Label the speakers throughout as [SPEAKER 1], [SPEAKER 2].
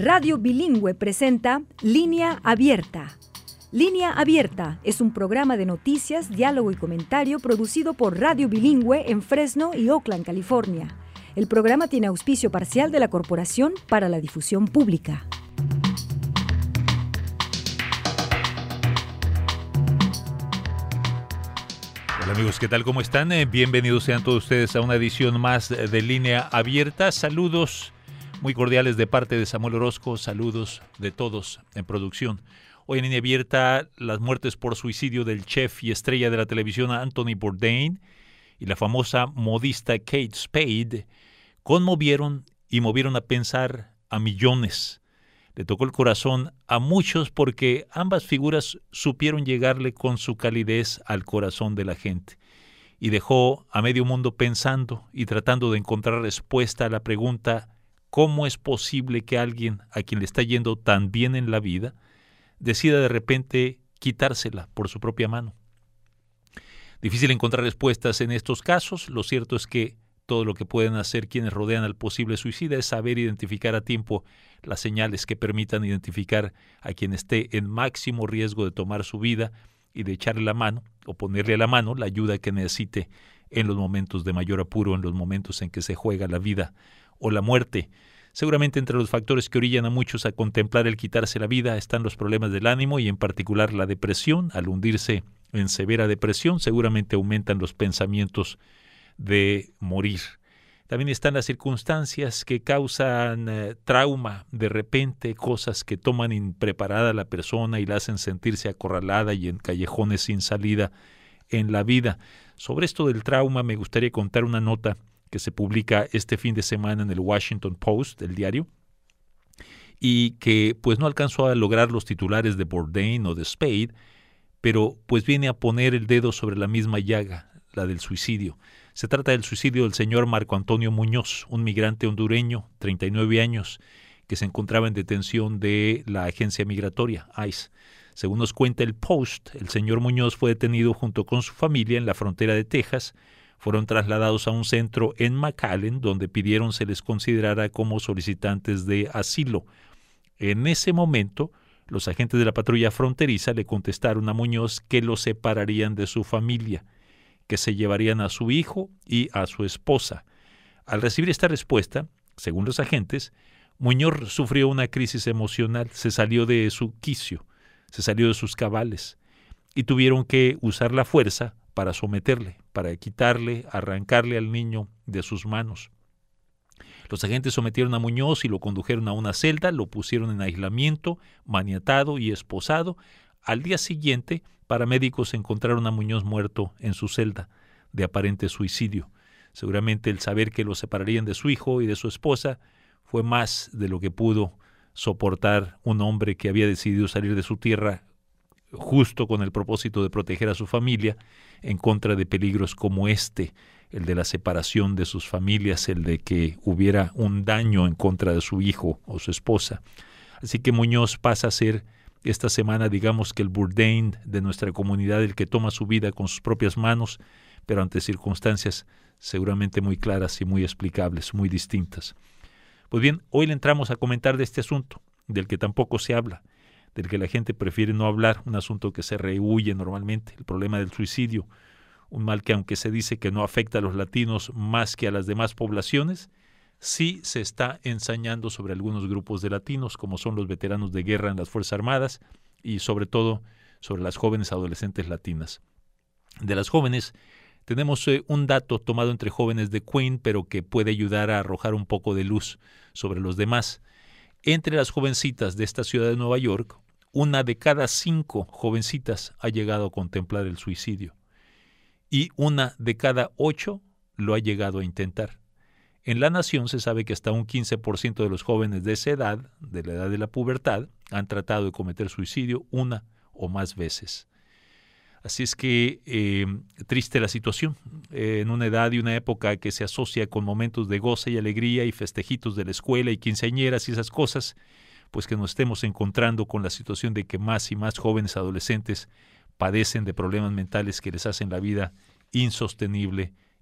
[SPEAKER 1] Radio Bilingüe presenta Línea Abierta. Línea Abierta es un programa de noticias, diálogo y comentario producido por Radio Bilingüe en Fresno y Oakland, California. El programa tiene auspicio parcial de la Corporación para la Difusión Pública.
[SPEAKER 2] Hola amigos, ¿qué tal? ¿Cómo están? Bienvenidos sean todos ustedes a una edición más de Línea Abierta. Saludos muy cordiales de parte de Samuel Orozco, saludos de todos en producción. Hoy en Línea Abierta, las muertes por suicidio del chef y estrella de la televisión Anthony Bourdain y la famosa modista Kate Spade conmovieron y movieron a pensar a millones. Le tocó el corazón a muchos porque ambas figuras supieron llegarle con su calidez al corazón de la gente y dejó a medio mundo pensando y tratando de encontrar respuesta a la pregunta: ¿cómo es posible que alguien a quien le está yendo tan bien en la vida decida de repente quitársela por su propia mano? Difícil encontrar respuestas en estos casos. Lo cierto es que todo lo que pueden hacer quienes rodean al posible suicida es saber identificar a tiempo las señales que permitan identificar a quien esté en máximo riesgo de tomar su vida y de echarle la mano o ponerle a la mano la ayuda que necesite en los momentos de mayor apuro, en los momentos en que se juega la vida o la muerte. Seguramente entre los factores que orillan a muchos a contemplar el quitarse la vida están los problemas del ánimo y en particular la depresión. Al hundirse en severa depresión, seguramente aumentan los pensamientos de morir. También están las circunstancias que causan trauma, de repente cosas que toman impreparada a la persona y la hacen sentirse acorralada y en callejones sin salida en la vida. Sobre esto del trauma me gustaría contar una nota que se publica este fin de semana en el Washington Post, el diario, y que pues no alcanzó a lograr los titulares de Bourdain o de Spade, pero pues viene a poner el dedo sobre la misma llaga, la del suicidio. Se trata del suicidio del señor Marco Antonio Muñoz, un migrante hondureño, 39 años, que se encontraba en detención de la agencia migratoria, ICE. Según nos cuenta el Post, el señor Muñoz fue detenido junto con su familia en la frontera de Texas. Fueron trasladados a un centro en McAllen, donde pidieron se les considerara como solicitantes de asilo. En ese momento, los agentes de la patrulla fronteriza le contestaron a Muñoz que lo separarían de su familia, que se llevarían a su hijo y a su esposa. Al recibir esta respuesta, según los agentes, Muñoz sufrió una crisis emocional, se salió de su quicio, se salió de sus cabales y tuvieron que usar la fuerza para someterle, para quitarle, arrancarle al niño de sus manos. Los agentes sometieron a Muñoz y lo condujeron a una celda, lo pusieron en aislamiento, maniatado y esposado. Al día siguiente, paramédicos encontraron a Muñoz muerto en su celda, de aparente suicidio. Seguramente el saber que lo separarían de su hijo y de su esposa fue más de lo que pudo soportar un hombre que había decidido salir de su tierra justo con el propósito de proteger a su familia en contra de peligros como este, el de la separación de sus familias, el de que hubiera un daño en contra de su hijo o su esposa. Así que Muñoz pasa a ser esta semana, digamos que el Bourdain de nuestra comunidad, el que toma su vida con sus propias manos, pero ante circunstancias seguramente muy claras y muy explicables, muy distintas. Pues bien, hoy le entramos a comentar de este asunto, del que tampoco se habla, del que la gente prefiere no hablar, un asunto que se rehuye normalmente, el problema del suicidio, un mal que aunque se dice que no afecta a los latinos más que a las demás poblaciones, sí se está ensañando sobre algunos grupos de latinos, como son los veteranos de guerra en las Fuerzas Armadas y sobre todo sobre las jóvenes adolescentes latinas. De las jóvenes, tenemos un dato tomado entre jóvenes de Queen, pero que puede ayudar a arrojar un poco de luz sobre los demás. Entre las jovencitas de esta ciudad de Nueva York, 1 de cada 5 jovencitas ha llegado a contemplar el suicidio y 1 de cada 8 lo ha llegado a intentar. En la nación se sabe que hasta un 15% de los jóvenes de esa edad, de la edad de la pubertad, han tratado de cometer suicidio 1 o más veces. Así es que triste la situación, en una edad y una época que se asocia con momentos de goce y alegría y festejitos de la escuela y quinceañeras y esas cosas, pues que nos estemos encontrando con la situación de que más y más jóvenes adolescentes padecen de problemas mentales que les hacen la vida insostenible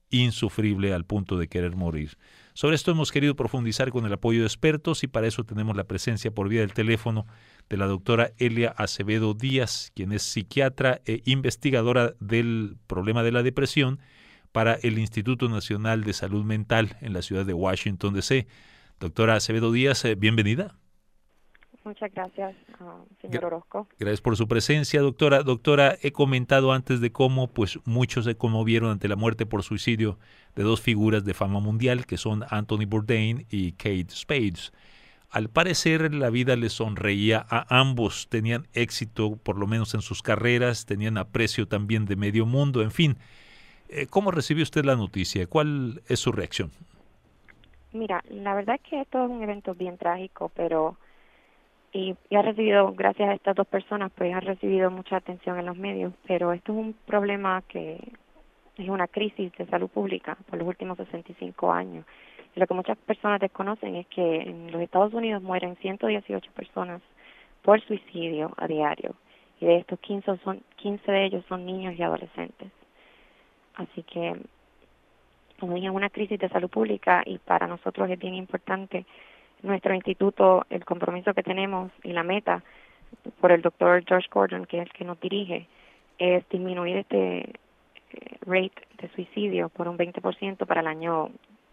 [SPEAKER 2] insufrible al punto de querer morir. Sobre esto hemos querido profundizar con el apoyo de expertos y para eso tenemos la presencia por vía del teléfono de la doctora Elia Acevedo Díaz, quien es psiquiatra e investigadora del problema de la depresión para el Instituto Nacional de Salud Mental en la ciudad de Washington, D.C. Doctora Acevedo Díaz, bienvenida.
[SPEAKER 3] Muchas gracias, señor Orozco.
[SPEAKER 2] Gracias por su presencia, doctora. Doctora, he comentado antes de cómo pues muchos se conmovieron ante la muerte por suicidio de dos figuras de fama mundial, que son Anthony Bourdain y Kate Spade. Al parecer, la vida les sonreía a ambos, tenían éxito, por lo menos en sus carreras, tenían aprecio también de medio mundo, en fin. ¿Cómo recibió usted la noticia? ¿Cuál es su reacción?
[SPEAKER 3] Mira, la verdad es que esto es un evento bien trágico, pero y ha recibido, gracias a estas dos personas, pues ha recibido mucha atención en los medios, pero esto es un problema que es una crisis de salud pública por los últimos 65 años. Y lo que muchas personas desconocen es que en los Estados Unidos mueren 118 personas por suicidio a diario, y de estos 15 de ellos son niños y adolescentes. Así que, como dije, es una crisis de salud pública y para nosotros es bien importante nuestro instituto, el compromiso que tenemos y la meta por el doctor George Gordon, que es el que nos dirige, es disminuir este rate de suicidio por un 20% para el año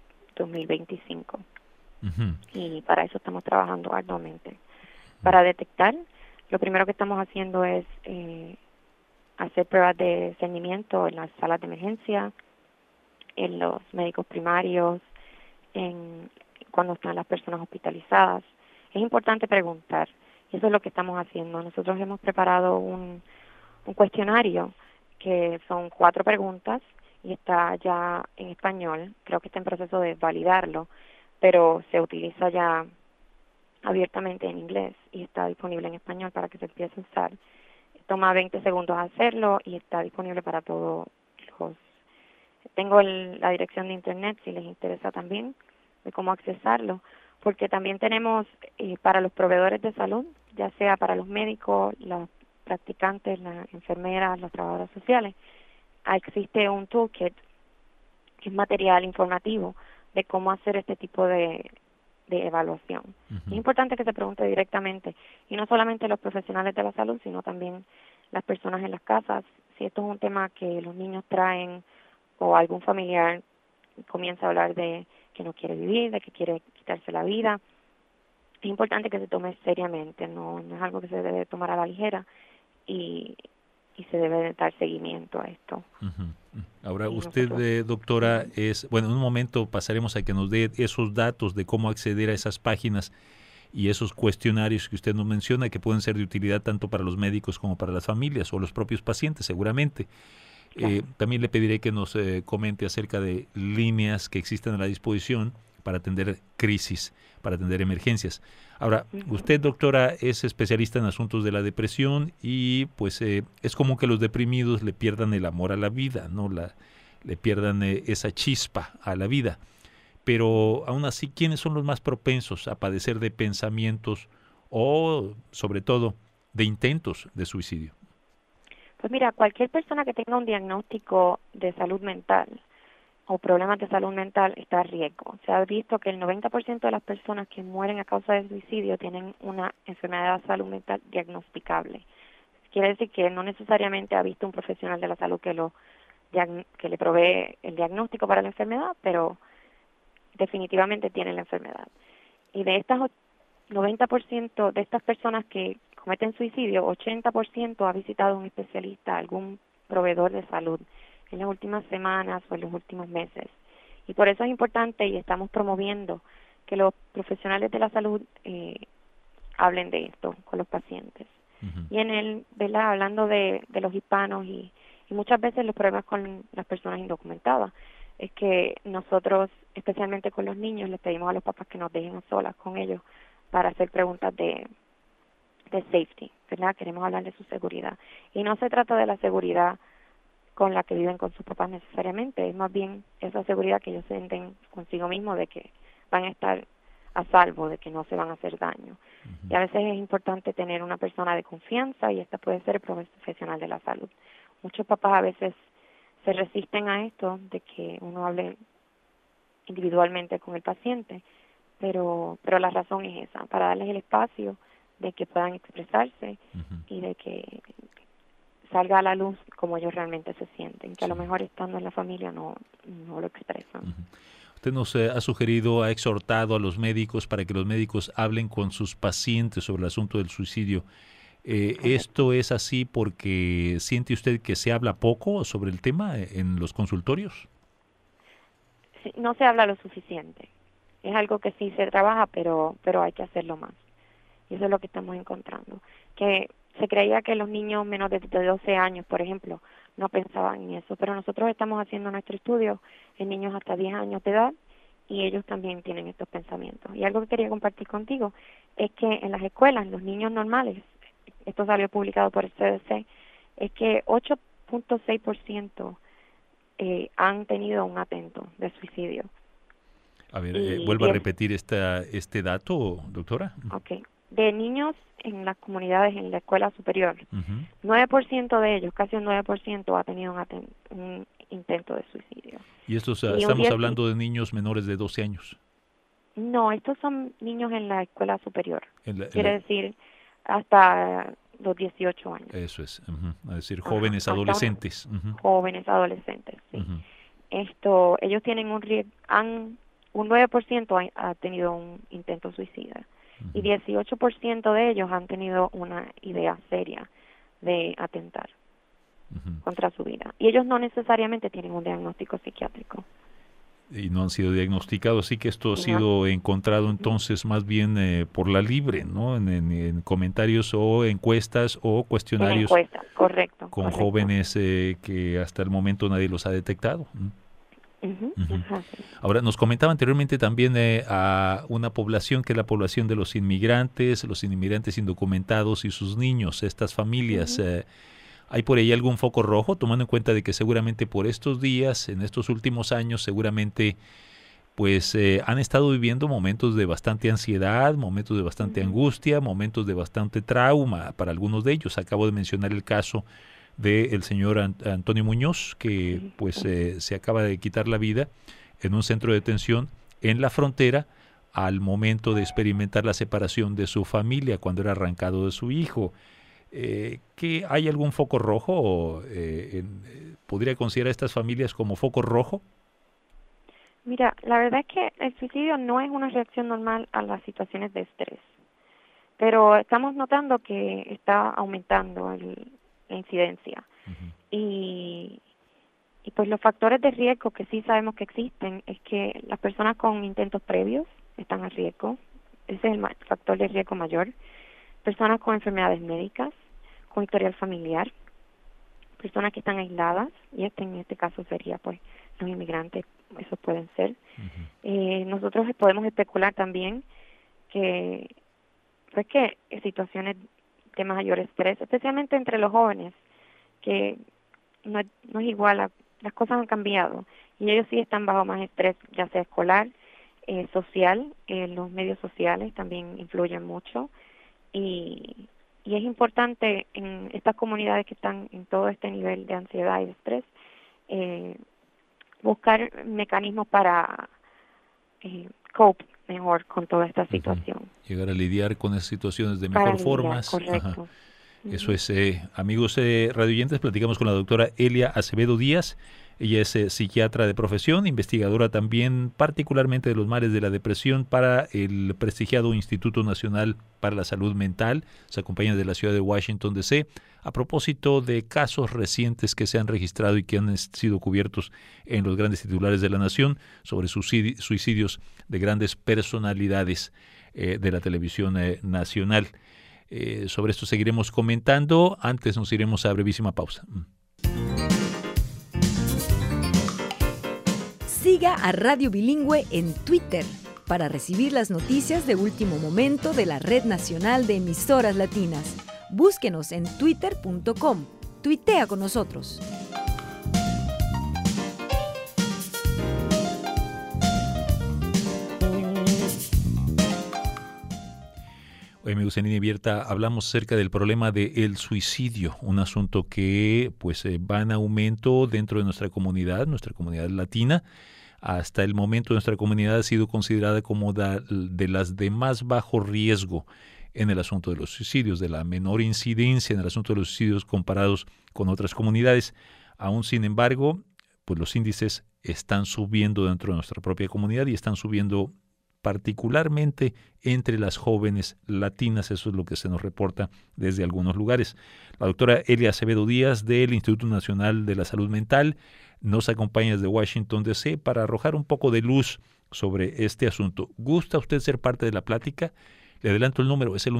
[SPEAKER 3] 2025. Y para eso estamos trabajando arduamente. Para detectar, lo primero que estamos haciendo es hacer pruebas de seguimiento en las salas de emergencia, en los médicos primarios, cuando están las personas hospitalizadas. Es importante preguntar, y eso es lo que estamos haciendo. Nosotros hemos preparado un cuestionario que son 4 preguntas y está ya en español. Creo que está en proceso de validarlo, pero se utiliza ya abiertamente en inglés y está disponible en español para que se empiece a usar. Toma 20 segundos hacerlo y está disponible para todos los... Tengo la dirección de internet si les interesa también, de cómo accesarlo, porque también tenemos para los proveedores de salud, ya sea para los médicos, los practicantes, las enfermeras, los trabajadores sociales, existe un toolkit que es material informativo de cómo hacer este tipo de evaluación. Es importante que se pregunte directamente, y no solamente los profesionales de la salud, sino también las personas en las casas, si esto es un tema que los niños traen o algún familiar comienza a hablar de que no quiere vivir, de que quiere quitarse la vida. Es importante que se tome seriamente, no es algo que se debe tomar a la ligera y se debe dar seguimiento a esto.
[SPEAKER 2] Ahora, usted, doctora, en un momento pasaremos a que nos dé esos datos de cómo acceder a esas páginas y esos cuestionarios que usted nos menciona, que pueden ser de utilidad tanto para los médicos como para las familias o los propios pacientes, seguramente. Claro. También le pediré que nos comente acerca de líneas que existen a la disposición para atender crisis, para atender emergencias. Ahora, usted, doctora, es especialista en asuntos de la depresión y pues es común que los deprimidos le pierdan el amor a la vida, ¿no? Le pierdan esa chispa a la vida. Pero aún así, ¿quiénes son los más propensos a padecer de pensamientos o, sobre todo, de intentos de suicidio?
[SPEAKER 3] Pues mira, cualquier persona que tenga un diagnóstico de salud mental o problemas de salud mental está a riesgo. Se ha visto que el 90% de las personas que mueren a causa del suicidio tienen una enfermedad de salud mental diagnosticable. Quiere decir que no necesariamente ha visto un profesional de la salud que le provee el diagnóstico para la enfermedad, pero definitivamente tiene la enfermedad. Y de estas 90% de estas personas que cometen suicidio, 80% ha visitado un especialista, algún proveedor de salud en las últimas semanas o en los últimos meses. Y por eso es importante y estamos promoviendo que los profesionales de la salud hablen de esto con los pacientes. Y ¿verdad? Hablando de los hispanos y muchas veces los problemas con las personas indocumentadas, es que nosotros, especialmente con los niños, les pedimos a los papás que nos dejen a solas con ellos para hacer preguntas de safety, ¿verdad? Queremos hablar de su seguridad. Y no se trata de la seguridad con la que viven con sus papás necesariamente, es más bien esa seguridad que ellos sienten consigo mismos de que van a estar a salvo, de que no se van a hacer daño. Y a veces es importante tener una persona de confianza y esta puede ser el profesional de la salud. Muchos papás a veces se resisten a esto de que uno hable individualmente con el paciente, pero la razón es esa, para darles el espacio de que puedan expresarse y de que salga a la luz como ellos realmente se sienten, que a lo mejor estando en la familia no lo expresan.
[SPEAKER 2] Usted nos ha sugerido, ha exhortado a los médicos para que los médicos hablen con sus pacientes sobre el asunto del suicidio. ¿Esto es así porque siente usted que se habla poco sobre el tema en los consultorios?
[SPEAKER 3] Sí, no se habla lo suficiente. Es algo que sí se trabaja, pero hay que hacerlo más. Y eso es lo que estamos encontrando. Que se creía que los niños menores de 12 años, por ejemplo, no pensaban en eso, pero nosotros estamos haciendo nuestro estudio en niños hasta 10 años de edad y ellos también tienen estos pensamientos. Y algo que quería compartir contigo es que en las escuelas, los niños normales, esto salió publicado por el CDC, es que 8.6% han tenido un atento de suicidio.
[SPEAKER 2] A ver, vuelva a repetir este dato, doctora.
[SPEAKER 3] Okay. De niños en las comunidades, en la escuela superior, 9% de ellos, casi un 9%, ha tenido un intento de suicidio.
[SPEAKER 2] ¿Y estos estamos hablando de niños menores de 12 años?
[SPEAKER 3] No, estos son niños en la escuela superior. Quiere decir, hasta los 18 años.
[SPEAKER 2] Eso es, es decir, jóvenes adolescentes.
[SPEAKER 3] Jóvenes adolescentes, sí. Ellos tienen un 9% ha tenido un intento suicida. Y 18% de ellos han tenido una idea seria de atentar contra su vida. Y ellos no necesariamente tienen un diagnóstico psiquiátrico.
[SPEAKER 2] Y no han sido diagnosticados, así que esto ha sido encontrado entonces más bien por la libre, ¿no? En comentarios o encuestas o cuestionarios
[SPEAKER 3] correcto.
[SPEAKER 2] Jóvenes que hasta el momento nadie los ha detectado. Ahora, nos comentaba anteriormente también a una población que es la población de los inmigrantes indocumentados y sus niños, estas familias. ¿Hay por ahí algún foco rojo, tomando en cuenta de que seguramente por estos días, en estos últimos años, seguramente pues han estado viviendo momentos de bastante ansiedad, momentos de bastante angustia, momentos de bastante trauma para algunos de ellos? Acabo de mencionar el caso del señor Antonio Muñoz, que pues se acaba de quitar la vida en un centro de detención en la frontera al momento de experimentar la separación de su familia cuando era arrancado de su hijo. ¿Que hay algún foco rojo? ¿Podría considerar a estas familias como foco rojo?
[SPEAKER 3] Mira, la verdad es que el suicidio no es una reacción normal a las situaciones de estrés, pero estamos notando que está aumentando la incidencia. Y pues los factores de riesgo que sí sabemos que existen es que las personas con intentos previos están a riesgo. Ese es el factor de riesgo mayor. Personas con enfermedades médicas, con historial familiar, personas que están aisladas, y en este caso sería pues los inmigrantes, esos pueden ser. Nosotros podemos especular también que situaciones de mayor estrés, especialmente entre los jóvenes, que no es igual, las cosas han cambiado y ellos sí están bajo más estrés, ya sea escolar, social, los medios sociales también influyen mucho y es importante en estas comunidades que están en todo este nivel de ansiedad y de estrés buscar mecanismos para cope mejor con toda esta situación.
[SPEAKER 2] Llegar a lidiar con esas situaciones de mejor forma.
[SPEAKER 3] Correcto.
[SPEAKER 2] Eso es, amigos radioyentes, platicamos con la doctora Elia Acevedo Díaz. Ella es psiquiatra de profesión, investigadora también particularmente de los males de la depresión para el prestigiado Instituto Nacional para la Salud Mental. Se acompaña de la ciudad de Washington, D.C. a propósito de casos recientes que se han registrado y que han sido cubiertos en los grandes titulares de la nación sobre suicidios de grandes personalidades de la televisión nacional. Sobre esto seguiremos comentando. Antes nos iremos a brevísima pausa.
[SPEAKER 1] Siga a Radio Bilingüe en Twitter para recibir las noticias de último momento de la Red Nacional de Emisoras Latinas. Búsquenos en twitter.com. Tuitea con nosotros.
[SPEAKER 2] Hoy, amigos, en Línea Abierta hablamos acerca del problema del suicidio, un asunto que pues va en aumento dentro de nuestra comunidad latina. Hasta el momento nuestra comunidad ha sido considerada como de las de más bajo riesgo en el asunto de los suicidios, de la menor incidencia en el asunto de los suicidios comparados con otras comunidades. Aún sin embargo, pues los índices están subiendo dentro de nuestra propia comunidad y están subiendo particularmente entre las jóvenes latinas. Eso es lo que se nos reporta desde algunos lugares. La doctora Elia Acevedo Díaz del Instituto Nacional de la Salud Mental nos acompaña desde Washington, D.C. para arrojar un poco de luz sobre este asunto. ¿Gusta usted ser parte de la plática? Le adelanto el número, es el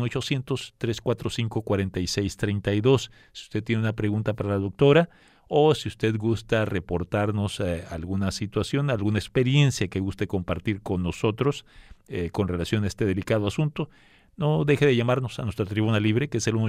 [SPEAKER 2] 1-800-345-4632. Si usted tiene una pregunta para la doctora, o si usted gusta reportarnos alguna situación, alguna experiencia que guste compartir con nosotros con relación a este delicado asunto, no deje de llamarnos a nuestra tribuna libre, que es el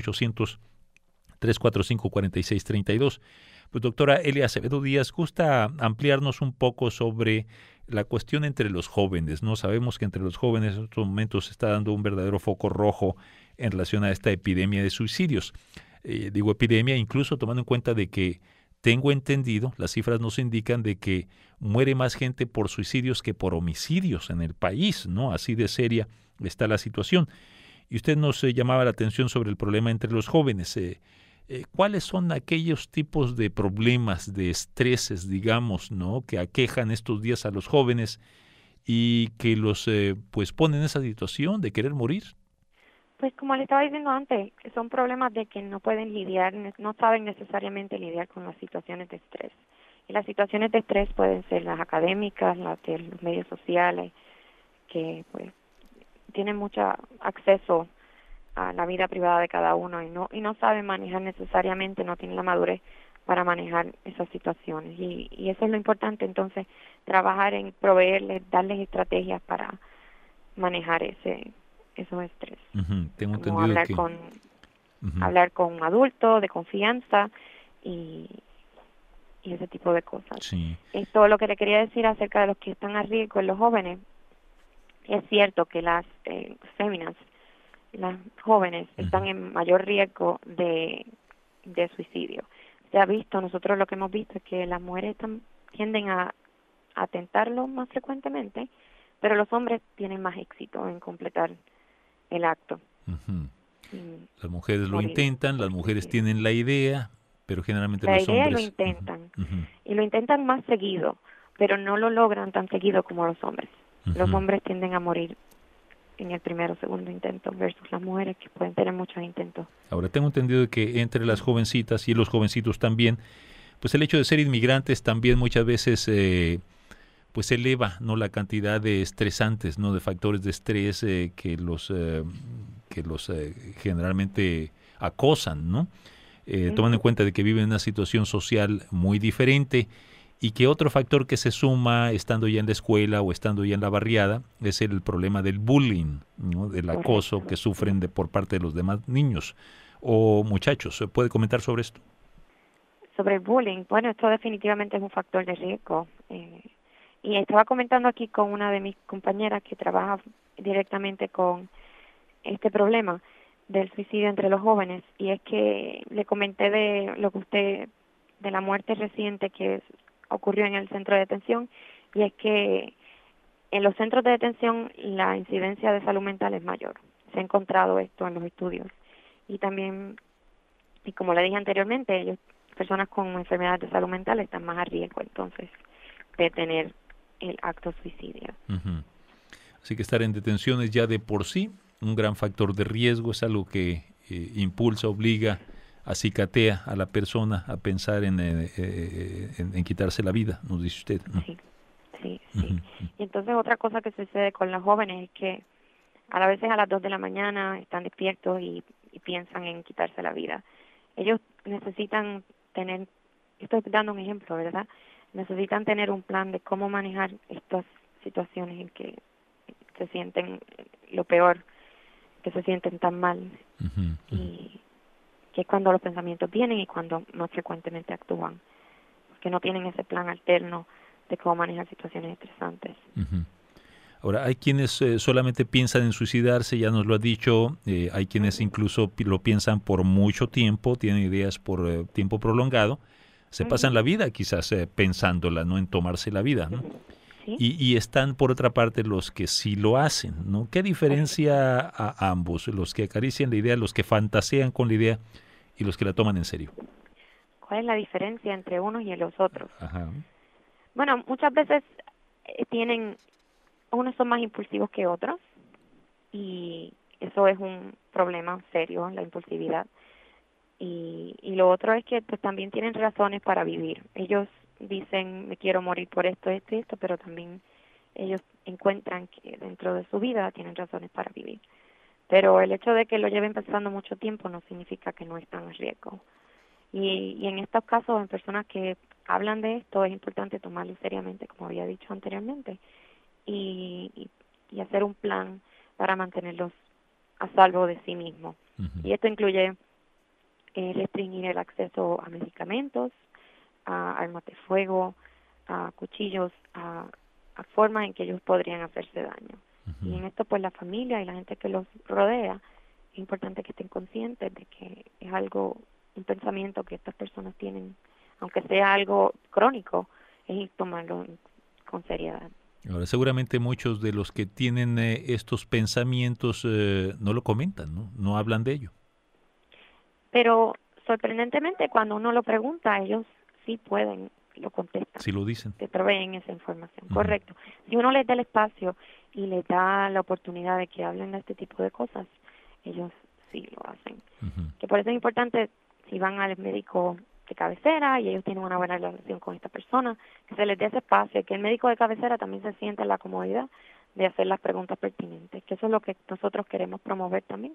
[SPEAKER 2] 1-800-345-4632. Pues, doctora Elia Acevedo Díaz, ¿gusta ampliarnos un poco sobre la cuestión entre los jóvenes? No sabemos que entre los jóvenes en estos momentos se está dando un verdadero foco rojo en relación a esta epidemia de suicidios. Digo epidemia incluso tomando en cuenta de que tengo entendido, las cifras nos indican de que muere más gente por suicidios que por homicidios en el país, ¿no? Así de seria está la situación. Y usted nos llamaba la atención sobre el problema entre los jóvenes. ¿Cuáles son aquellos tipos de problemas, de estreses, digamos, ¿no?, que aquejan estos días a los jóvenes y que los pues ponen en esa situación de querer morir?
[SPEAKER 3] Pues como le estaba diciendo antes, son problemas de que no pueden lidiar, no saben necesariamente lidiar con las situaciones de estrés. Y las situaciones de estrés pueden ser las académicas, las de los medios sociales, que pues tienen mucho acceso a la vida privada de cada uno y no saben manejar necesariamente, no tienen la madurez para manejar esas situaciones. Y eso es lo importante, entonces, trabajar en proveerles, darles estrategias para manejar esos estrés.
[SPEAKER 2] Tengo
[SPEAKER 3] como
[SPEAKER 2] entendido
[SPEAKER 3] hablar con adultos de confianza y ese tipo de cosas.
[SPEAKER 2] Sí.
[SPEAKER 3] Esto lo que le quería decir acerca de los que están a riesgo en los jóvenes. Es cierto que las féminas, las jóvenes, están en mayor riesgo de suicidio. Se ha visto, nosotros lo que hemos visto es que las mujeres tienden a tentarlo más frecuentemente, pero los hombres tienen más éxito en completar el acto.
[SPEAKER 2] Las mujeres lo intentan, las mujeres tienen la idea, pero generalmente los hombres...
[SPEAKER 3] La idea lo intentan, y lo intentan más seguido, pero no lo logran tan seguido como los hombres. Los hombres tienden a morir en el primero o segundo intento versus las mujeres, que pueden tener muchos intentos.
[SPEAKER 2] Ahora, tengo entendido que entre las jovencitas y los jovencitos también, pues el hecho de ser inmigrantes también muchas veces... pues eleva, ¿no?, la cantidad de estresantes, ¿no?, de factores de estrés que los generalmente acosan, ¿no? Tomando en cuenta de que viven en una situación social muy diferente, y que otro factor que se suma estando ya en la escuela o estando ya en la barriada es el problema del bullying, ¿no?, del acoso que sufren por parte de los demás niños o muchachos. ¿Puede comentar sobre esto?
[SPEAKER 3] Sobre el bullying, bueno, esto definitivamente es un factor de riesgo. Y estaba comentando aquí con una de mis compañeras que trabaja directamente con este problema del suicidio entre los jóvenes, y es que le comenté de la muerte reciente que ocurrió en el centro de detención, y es que en los centros de detención la incidencia de salud mental es mayor. Se ha encontrado esto en los estudios. Y también, y como le dije anteriormente, personas con enfermedades de salud mental están más a riesgo entonces de tener el acto suicidio.
[SPEAKER 2] Así que estar en detención es ya de por sí un gran factor de riesgo, es algo que impulsa, obliga, acicatea a la persona a pensar en quitarse la vida, nos dice usted, ¿no?
[SPEAKER 3] Sí. Y entonces otra cosa que sucede con los jóvenes es que a veces a las 2 de la mañana están despiertos y piensan en quitarse la vida. Ellos necesitan tener, estoy dando un ejemplo, ¿verdad?, necesitan tener un plan de cómo manejar estas situaciones en que se sienten lo peor, que se sienten tan mal, y que es cuando los pensamientos vienen y cuando más frecuentemente actúan, porque no tienen ese plan alterno de cómo manejar situaciones estresantes.
[SPEAKER 2] Ahora, hay quienes solamente piensan en suicidarse, ya nos lo ha dicho, hay quienes incluso lo piensan por mucho tiempo, tienen ideas por tiempo prolongado, se pasan la vida quizás pensándola, no en tomarse la vida, ¿no?
[SPEAKER 3] Sí.
[SPEAKER 2] Y están por otra parte los que sí lo hacen, ¿no? ¿Qué diferencia a ambos, los que acarician la idea, los que fantasean con la idea y los que la toman en serio?
[SPEAKER 3] ¿Cuál es la diferencia entre unos y los otros?
[SPEAKER 2] Ajá.
[SPEAKER 3] Bueno, muchas veces unos son más impulsivos que otros y eso es un problema serio, la impulsividad. Y lo otro es que pues también tienen razones para vivir. Ellos dicen, me quiero morir por esto, esto y esto, pero también ellos encuentran que dentro de su vida tienen razones para vivir. Pero el hecho de que lo lleven pasando mucho tiempo no significa que no están en riesgo. Y en estos casos, en personas que hablan de esto, es importante tomarlo seriamente, como había dicho anteriormente, y hacer un plan para mantenerlos a salvo de sí mismos. Y esto incluye restringir el acceso a medicamentos, a armas de fuego, a cuchillos, a formas en que ellos podrían hacerse daño. Y en esto, pues, la familia y la gente que los rodea, es importante que estén conscientes de que es un pensamiento que estas personas tienen, aunque sea algo crónico, es tomarlo con seriedad.
[SPEAKER 2] Ahora, seguramente muchos de los que tienen estos pensamientos no lo comentan, ¿no? No hablan de ello.
[SPEAKER 3] Pero, sorprendentemente, cuando uno lo pregunta, ellos sí lo contestan.
[SPEAKER 2] Sí lo dicen.
[SPEAKER 3] Te proveen esa información, correcto. Si uno les da el espacio y les da la oportunidad de que hablen de este tipo de cosas, ellos sí lo hacen. Que por eso es importante, si van al médico de cabecera y ellos tienen una buena relación con esta persona, que se les dé ese espacio, que el médico de cabecera también se sienta en la comodidad de hacer las preguntas pertinentes, que eso es lo que nosotros queremos promover también.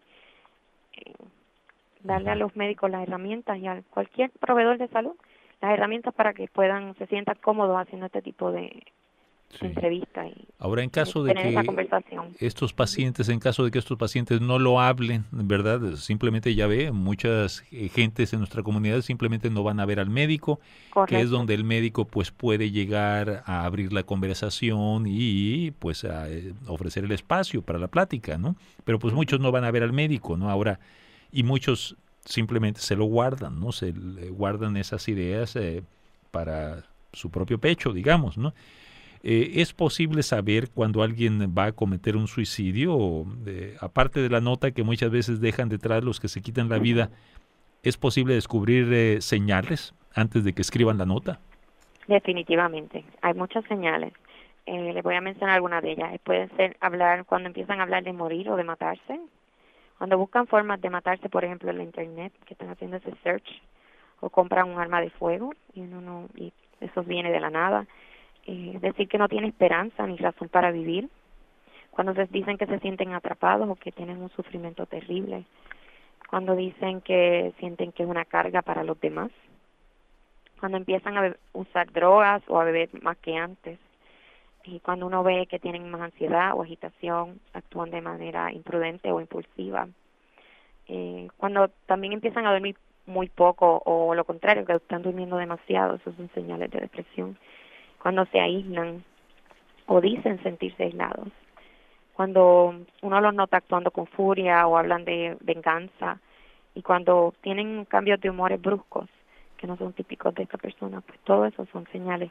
[SPEAKER 3] Darle a los médicos las herramientas y a cualquier proveedor de salud las herramientas para que se sientan cómodos haciendo este tipo de entrevistas y
[SPEAKER 2] ahora, en caso de
[SPEAKER 3] tener esa conversación.
[SPEAKER 2] en caso de que estos pacientes no lo hablen, ¿verdad? Simplemente ya muchas gentes en nuestra comunidad simplemente no van a ver al médico,
[SPEAKER 3] Correcto.
[SPEAKER 2] que es donde el médico pues puede llegar a abrir la conversación y pues a ofrecer el espacio para la plática, ¿no? Pero pues muchos no van a ver al médico, ¿no? Ahora, y muchos simplemente se lo guardan, ¿no? Se guardan esas ideas para su propio pecho, digamos, ¿no? ¿Es posible saber cuando alguien va a cometer un suicidio? Aparte de la nota que muchas veces dejan detrás los que se quitan la vida, ¿es posible descubrir señales antes de que escriban la nota?
[SPEAKER 3] Definitivamente, hay muchas señales. Les voy a mencionar algunas de ellas. Puede ser cuando empiezan a hablar de morir o de matarse. Cuando buscan formas de matarse, por ejemplo, en la internet, que están haciendo ese search, o compran un arma de fuego, y eso viene de la nada. Decir que no tiene esperanza ni razón para vivir. Cuando dicen que se sienten atrapados o que tienen un sufrimiento terrible. Cuando dicen que sienten que es una carga para los demás. Cuando empiezan a usar drogas o a beber más que antes. Y cuando uno ve que tienen más ansiedad o agitación, actúan de manera imprudente o impulsiva. Cuando también empiezan a dormir muy poco o lo contrario, que están durmiendo demasiado, esos son señales de depresión. Cuando se aíslan o dicen sentirse aislados. Cuando uno los nota actuando con furia o hablan de venganza. Y cuando tienen cambios de humores bruscos, que no son típicos de esta persona, pues todo eso son señales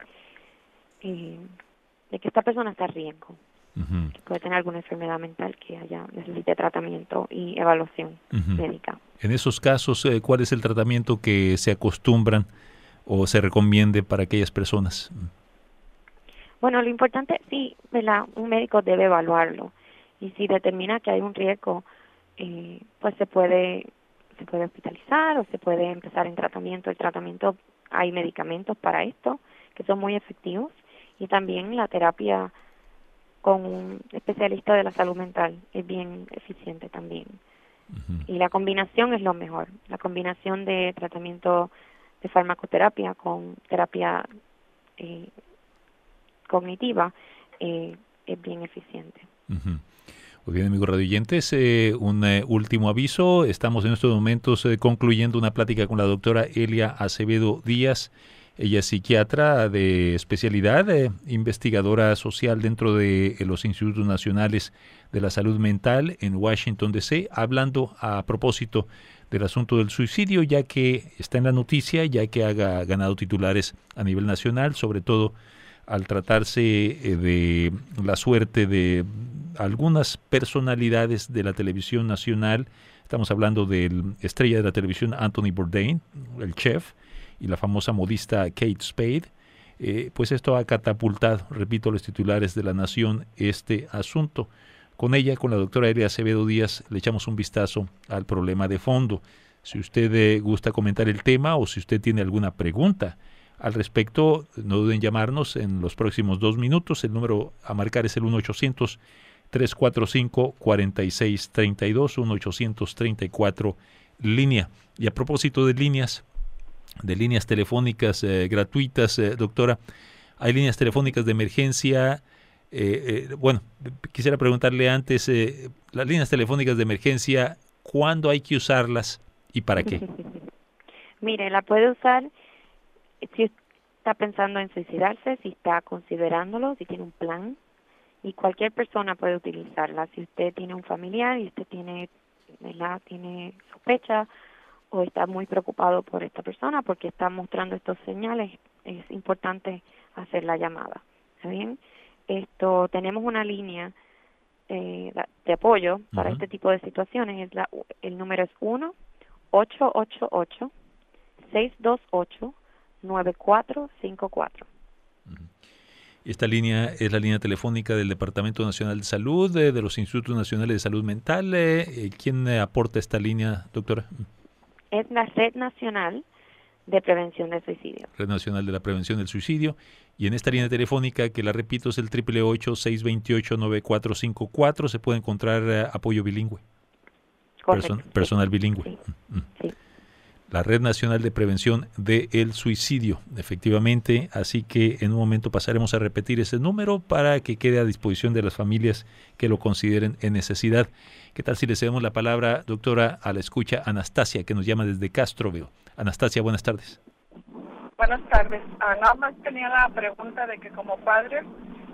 [SPEAKER 3] de que esta persona está en riesgo, que puede tener alguna enfermedad mental que necesite tratamiento y evaluación médica.
[SPEAKER 2] En esos casos, ¿cuál es el tratamiento que se acostumbran o se recomiende para aquellas personas?
[SPEAKER 3] Bueno, lo importante, sí, ¿verdad? Un médico debe evaluarlo y si determina que hay un riesgo, pues se puede hospitalizar o se puede empezar en tratamiento. El tratamiento, hay medicamentos para esto que son muy efectivos. Y también la terapia con un especialista de la salud mental es bien eficiente también. Y la combinación es lo mejor. La combinación de tratamiento de farmacoterapia con terapia cognitiva es bien eficiente.
[SPEAKER 2] Muy bien, amigos radioyentes, un último aviso. Estamos en estos momentos concluyendo una plática con la doctora Elia Acevedo Díaz. Ella es psiquiatra de especialidad, investigadora social dentro de los Institutos Nacionales de la Salud Mental en Washington, D.C., hablando a propósito del asunto del suicidio, ya que está en la noticia, ya que ha ganado titulares a nivel nacional, sobre todo al tratarse de la suerte de algunas personalidades de la televisión nacional. Estamos hablando del estrella de la televisión Anthony Bourdain, el chef, y la famosa modista Kate Spade. Pues esto ha catapultado, repito, los titulares de La Nación, este asunto. Con ella, con la doctora Elia Acevedo Díaz, le echamos un vistazo al problema de fondo. Si usted gusta comentar el tema o si usted tiene alguna pregunta al respecto, no duden en llamarnos en los próximos 2 minutos. El número a marcar es el 1-800-345-4632, 1-834 línea. Y a propósito de líneas telefónicas gratuitas, doctora, hay líneas telefónicas de emergencia. Bueno, quisiera preguntarle antes, las líneas telefónicas de emergencia, ¿cuándo hay que usarlas y para qué?
[SPEAKER 3] Mire, la puede usar si está pensando en suicidarse, si está considerándolo, si tiene un plan, y cualquier persona puede utilizarla. Si usted tiene un familiar y usted tiene sospecha o está muy preocupado por esta persona porque está mostrando estos señales, es importante hacer la llamada. ¿Está bien? Tenemos una línea de apoyo para este tipo de situaciones. El número es 1-888-628-9454.
[SPEAKER 2] Esta línea es la línea telefónica del Departamento Nacional de Salud, de los Institutos Nacionales de Salud Mental. ¿Quién aporta esta línea, doctora?
[SPEAKER 3] Es la Red Nacional de Prevención del Suicidio.
[SPEAKER 2] Red Nacional de la Prevención del Suicidio. Y en esta línea telefónica, que la repito, es el 888-628-9454, se puede encontrar apoyo bilingüe.
[SPEAKER 3] Correcto.
[SPEAKER 2] Personal bilingüe.
[SPEAKER 3] Sí.
[SPEAKER 2] La Red Nacional de Prevención del Suicidio, efectivamente. Así que en un momento pasaremos a repetir ese número para que quede a disposición de las familias que lo consideren en necesidad. ¿Qué tal si le cedemos la palabra, doctora, a la escucha Anastasia, que nos llama desde Castroville? Anastasia, buenas tardes.
[SPEAKER 4] Buenas tardes. Nada más tenía la pregunta de que como padres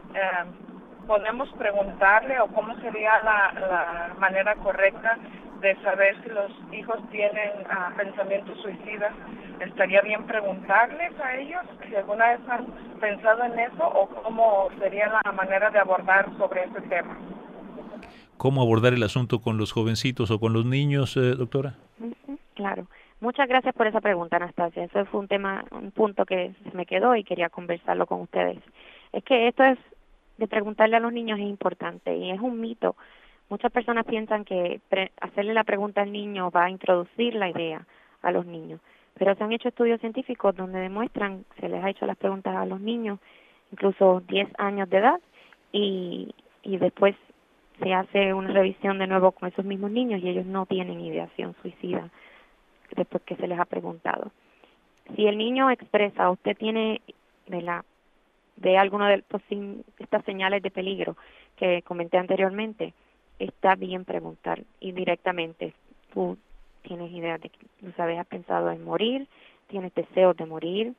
[SPEAKER 4] podemos preguntarle o cómo sería la manera correcta de saber si los hijos tienen pensamientos suicidas. ¿Estaría bien preguntarles a ellos si alguna vez han pensado en eso o cómo sería la manera de abordar sobre ese tema?
[SPEAKER 2] ¿Cómo abordar el asunto con los jovencitos o con los niños, doctora?
[SPEAKER 3] Claro. Muchas gracias por esa pregunta, Anastasia. Eso fue un punto que se me quedó y quería conversarlo con ustedes. Es que esto es de preguntarle a los niños es importante y es un mito. Muchas personas piensan que hacerle la pregunta al niño va a introducir la idea a los niños, pero se han hecho estudios científicos donde demuestran, se les ha hecho las preguntas a los niños, incluso 10 años de edad, y después se hace una revisión de nuevo con esos mismos niños y ellos no tienen ideación suicida después que se les ha preguntado. Si el niño expresa, usted tiene de alguno de estas señales de peligro que comenté anteriormente, está bien preguntar y directamente. Tú tienes idea de que tú sabes, has pensado en morir, tienes deseos de morir,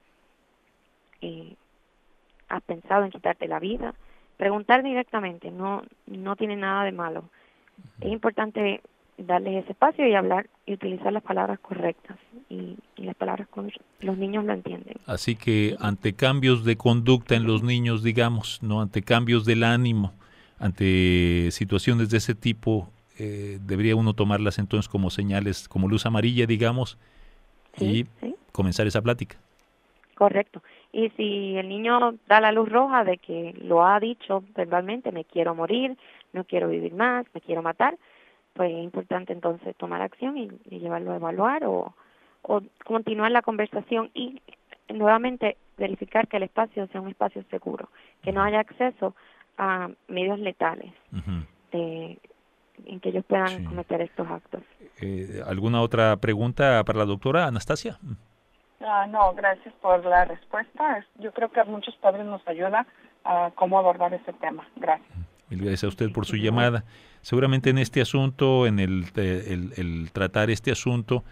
[SPEAKER 3] has pensado en quitarte la vida. Preguntar directamente no tiene nada de malo. Es importante darles ese espacio y hablar y utilizar las palabras correctas y las palabras los niños lo entienden.
[SPEAKER 2] Así que ante cambios de conducta en los niños, digamos, no ante cambios del ánimo, ante situaciones de ese tipo, debería uno tomarlas entonces como señales, como luz amarilla, digamos, y comenzar esa plática. Correcto.
[SPEAKER 3] Y si el niño da la luz roja de que lo ha dicho verbalmente, me quiero morir, no quiero vivir más, me quiero matar, pues es importante entonces tomar acción y llevarlo a evaluar o continuar la conversación y nuevamente verificar que el espacio sea un espacio seguro, que no haya acceso a medios letales en que ellos puedan cometer estos actos.
[SPEAKER 2] ¿Alguna otra pregunta para la doctora Anastasia?
[SPEAKER 4] No, gracias por la respuesta. Yo creo que a muchos padres nos ayuda a cómo abordar ese tema. Gracias.
[SPEAKER 2] Mil gracias a usted por su llamada. Seguramente en este asunto, en el tratar este asunto,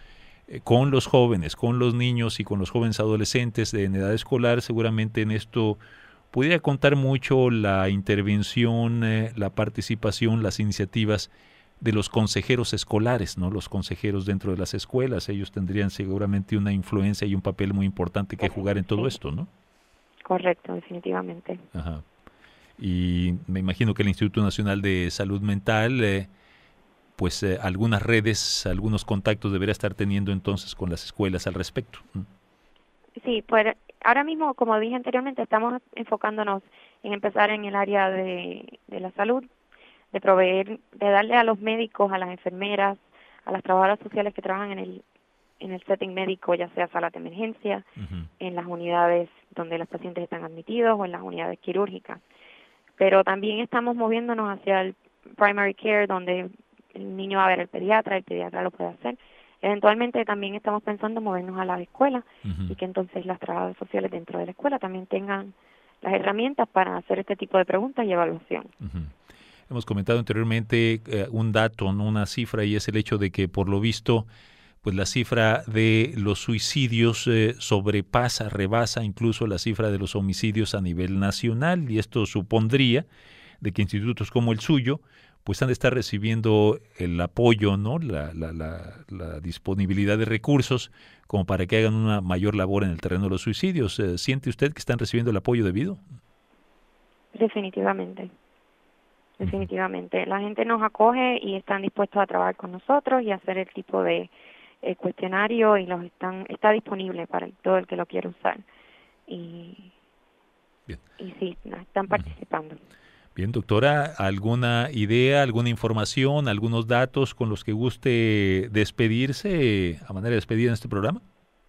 [SPEAKER 2] con los jóvenes, con los niños y con los jóvenes adolescentes en edad escolar, seguramente en esto pudiera contar mucho la intervención, la participación, las iniciativas de los consejeros escolares, ¿no? Los consejeros dentro de las escuelas, ellos tendrían seguramente una influencia y un papel muy importante que jugar en todo esto, ¿no?
[SPEAKER 3] Correcto, definitivamente.
[SPEAKER 2] Ajá. Y me imagino que el Instituto Nacional de Salud Mental, algunas redes, algunos contactos deberá estar teniendo entonces con las escuelas al respecto.
[SPEAKER 3] Sí, pues ahora mismo, como dije anteriormente, estamos enfocándonos en empezar en el área de la salud, de proveer, de darle a los médicos, a las enfermeras, a las trabajadoras sociales que trabajan en el setting médico, ya sea salas de emergencia, en las unidades donde los pacientes están admitidos o en las unidades quirúrgicas. Pero también estamos moviéndonos hacia el primary care, donde el niño va a ver al pediatra, el pediatra lo puede hacer. Eventualmente también estamos pensando en movernos a la escuela y que entonces las trabajadoras sociales dentro de la escuela también tengan las herramientas para hacer este tipo de preguntas y evaluación.
[SPEAKER 2] Hemos comentado anteriormente un dato, ¿no? Una cifra, y es el hecho de que por lo visto pues la cifra de los suicidios rebasa incluso la cifra de los homicidios a nivel nacional, y esto supondría de que institutos como el suyo pues han de estar recibiendo el apoyo, ¿no? La disponibilidad de recursos como para que hagan una mayor labor en el terreno de los suicidios. ¿Siente usted que están recibiendo el apoyo debido?
[SPEAKER 3] Definitivamente. Definitivamente. La gente nos acoge y están dispuestos a trabajar con nosotros y hacer el tipo de cuestionario, y está disponible para todo el que lo quiera usar. Y sí, están participando.
[SPEAKER 2] Bien, doctora, ¿alguna idea, alguna información, algunos datos con los que guste despedirse a manera de despedida en este programa?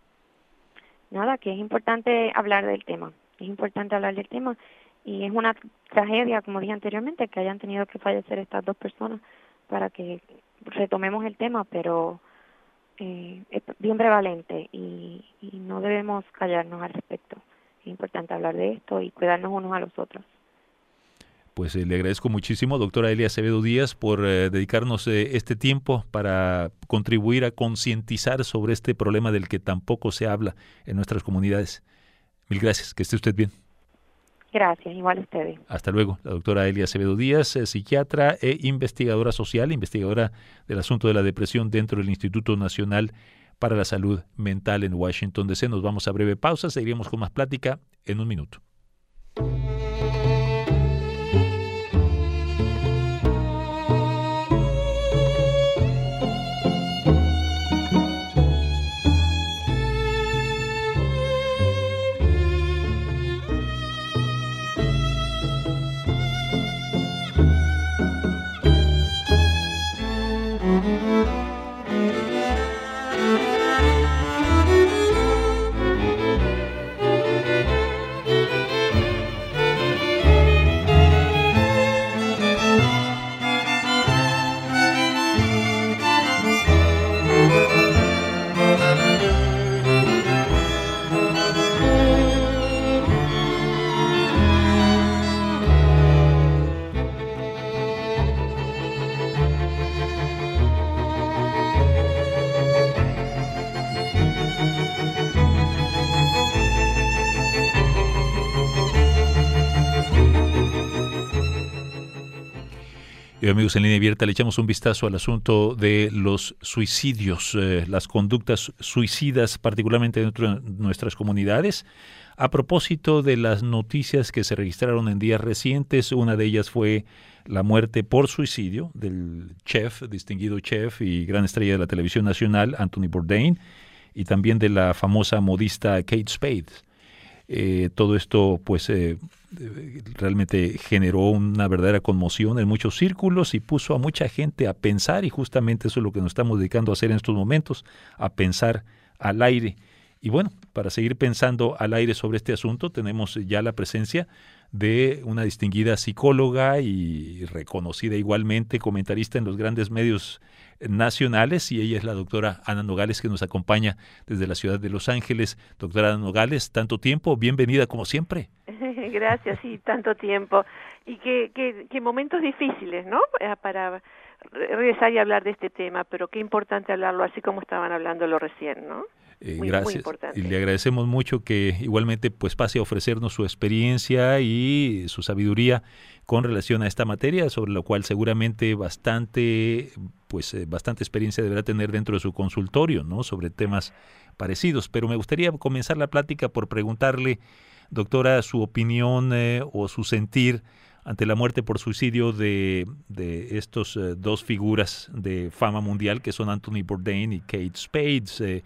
[SPEAKER 3] Nada, que es importante hablar del tema. Es importante hablar del tema. Y es una tragedia, como dije anteriormente, que hayan tenido que fallecer estas dos personas para que retomemos el tema, pero es bien prevalente y no debemos callarnos al respecto. Es importante hablar de esto y cuidarnos unos a los otros.
[SPEAKER 2] Pues le agradezco muchísimo, doctora Elia Acevedo Díaz, por dedicarnos este tiempo para contribuir a concientizar sobre este problema del que tampoco se habla en nuestras comunidades. Mil gracias, que esté usted bien.
[SPEAKER 3] Gracias, igual a ustedes.
[SPEAKER 2] Hasta luego. La doctora Elia Acevedo Díaz, psiquiatra e investigadora social, investigadora del asunto de la depresión dentro del Instituto Nacional para la Salud Mental en Washington, D.C. Nos vamos a breve pausa, seguiremos con más plática en un minuto. Y amigos, en Línea Abierta le echamos un vistazo al asunto de los suicidios, las conductas suicidas, particularmente dentro de nuestras comunidades. A propósito de las noticias que se registraron en días recientes, una de ellas fue la muerte por suicidio del distinguido chef y gran estrella de la televisión nacional, Anthony Bourdain, y también de la famosa modista Kate Spade. Todo esto pues realmente generó una verdadera conmoción en muchos círculos y puso a mucha gente a pensar, y justamente eso es lo que nos estamos dedicando a hacer en estos momentos, a pensar al aire. Y bueno, para seguir pensando al aire sobre este asunto, tenemos ya la presencia de una distinguida psicóloga y reconocida igualmente comentarista en los grandes medios nacionales, y ella es la doctora Ana Nogales, que nos acompaña desde la ciudad de Los Ángeles. Doctora Ana Nogales, tanto tiempo, bienvenida como siempre.
[SPEAKER 5] Gracias, sí, tanto tiempo. Y que momentos difíciles, ¿no? regresar y hablar de este tema, pero qué importante hablarlo así como estaban hablándolo recién, ¿no?
[SPEAKER 2] Gracias. Muy importante. Y le agradecemos mucho que igualmente pues pase a ofrecernos su experiencia y su sabiduría con relación a esta materia, sobre lo cual seguramente bastante experiencia deberá tener dentro de su consultorio, ¿no? Sobre temas parecidos. Pero me gustaría comenzar la plática por preguntarle, doctora, su opinión o su sentir ante la muerte por suicidio de estos dos figuras de fama mundial que son Anthony Bourdain y Kate Spade.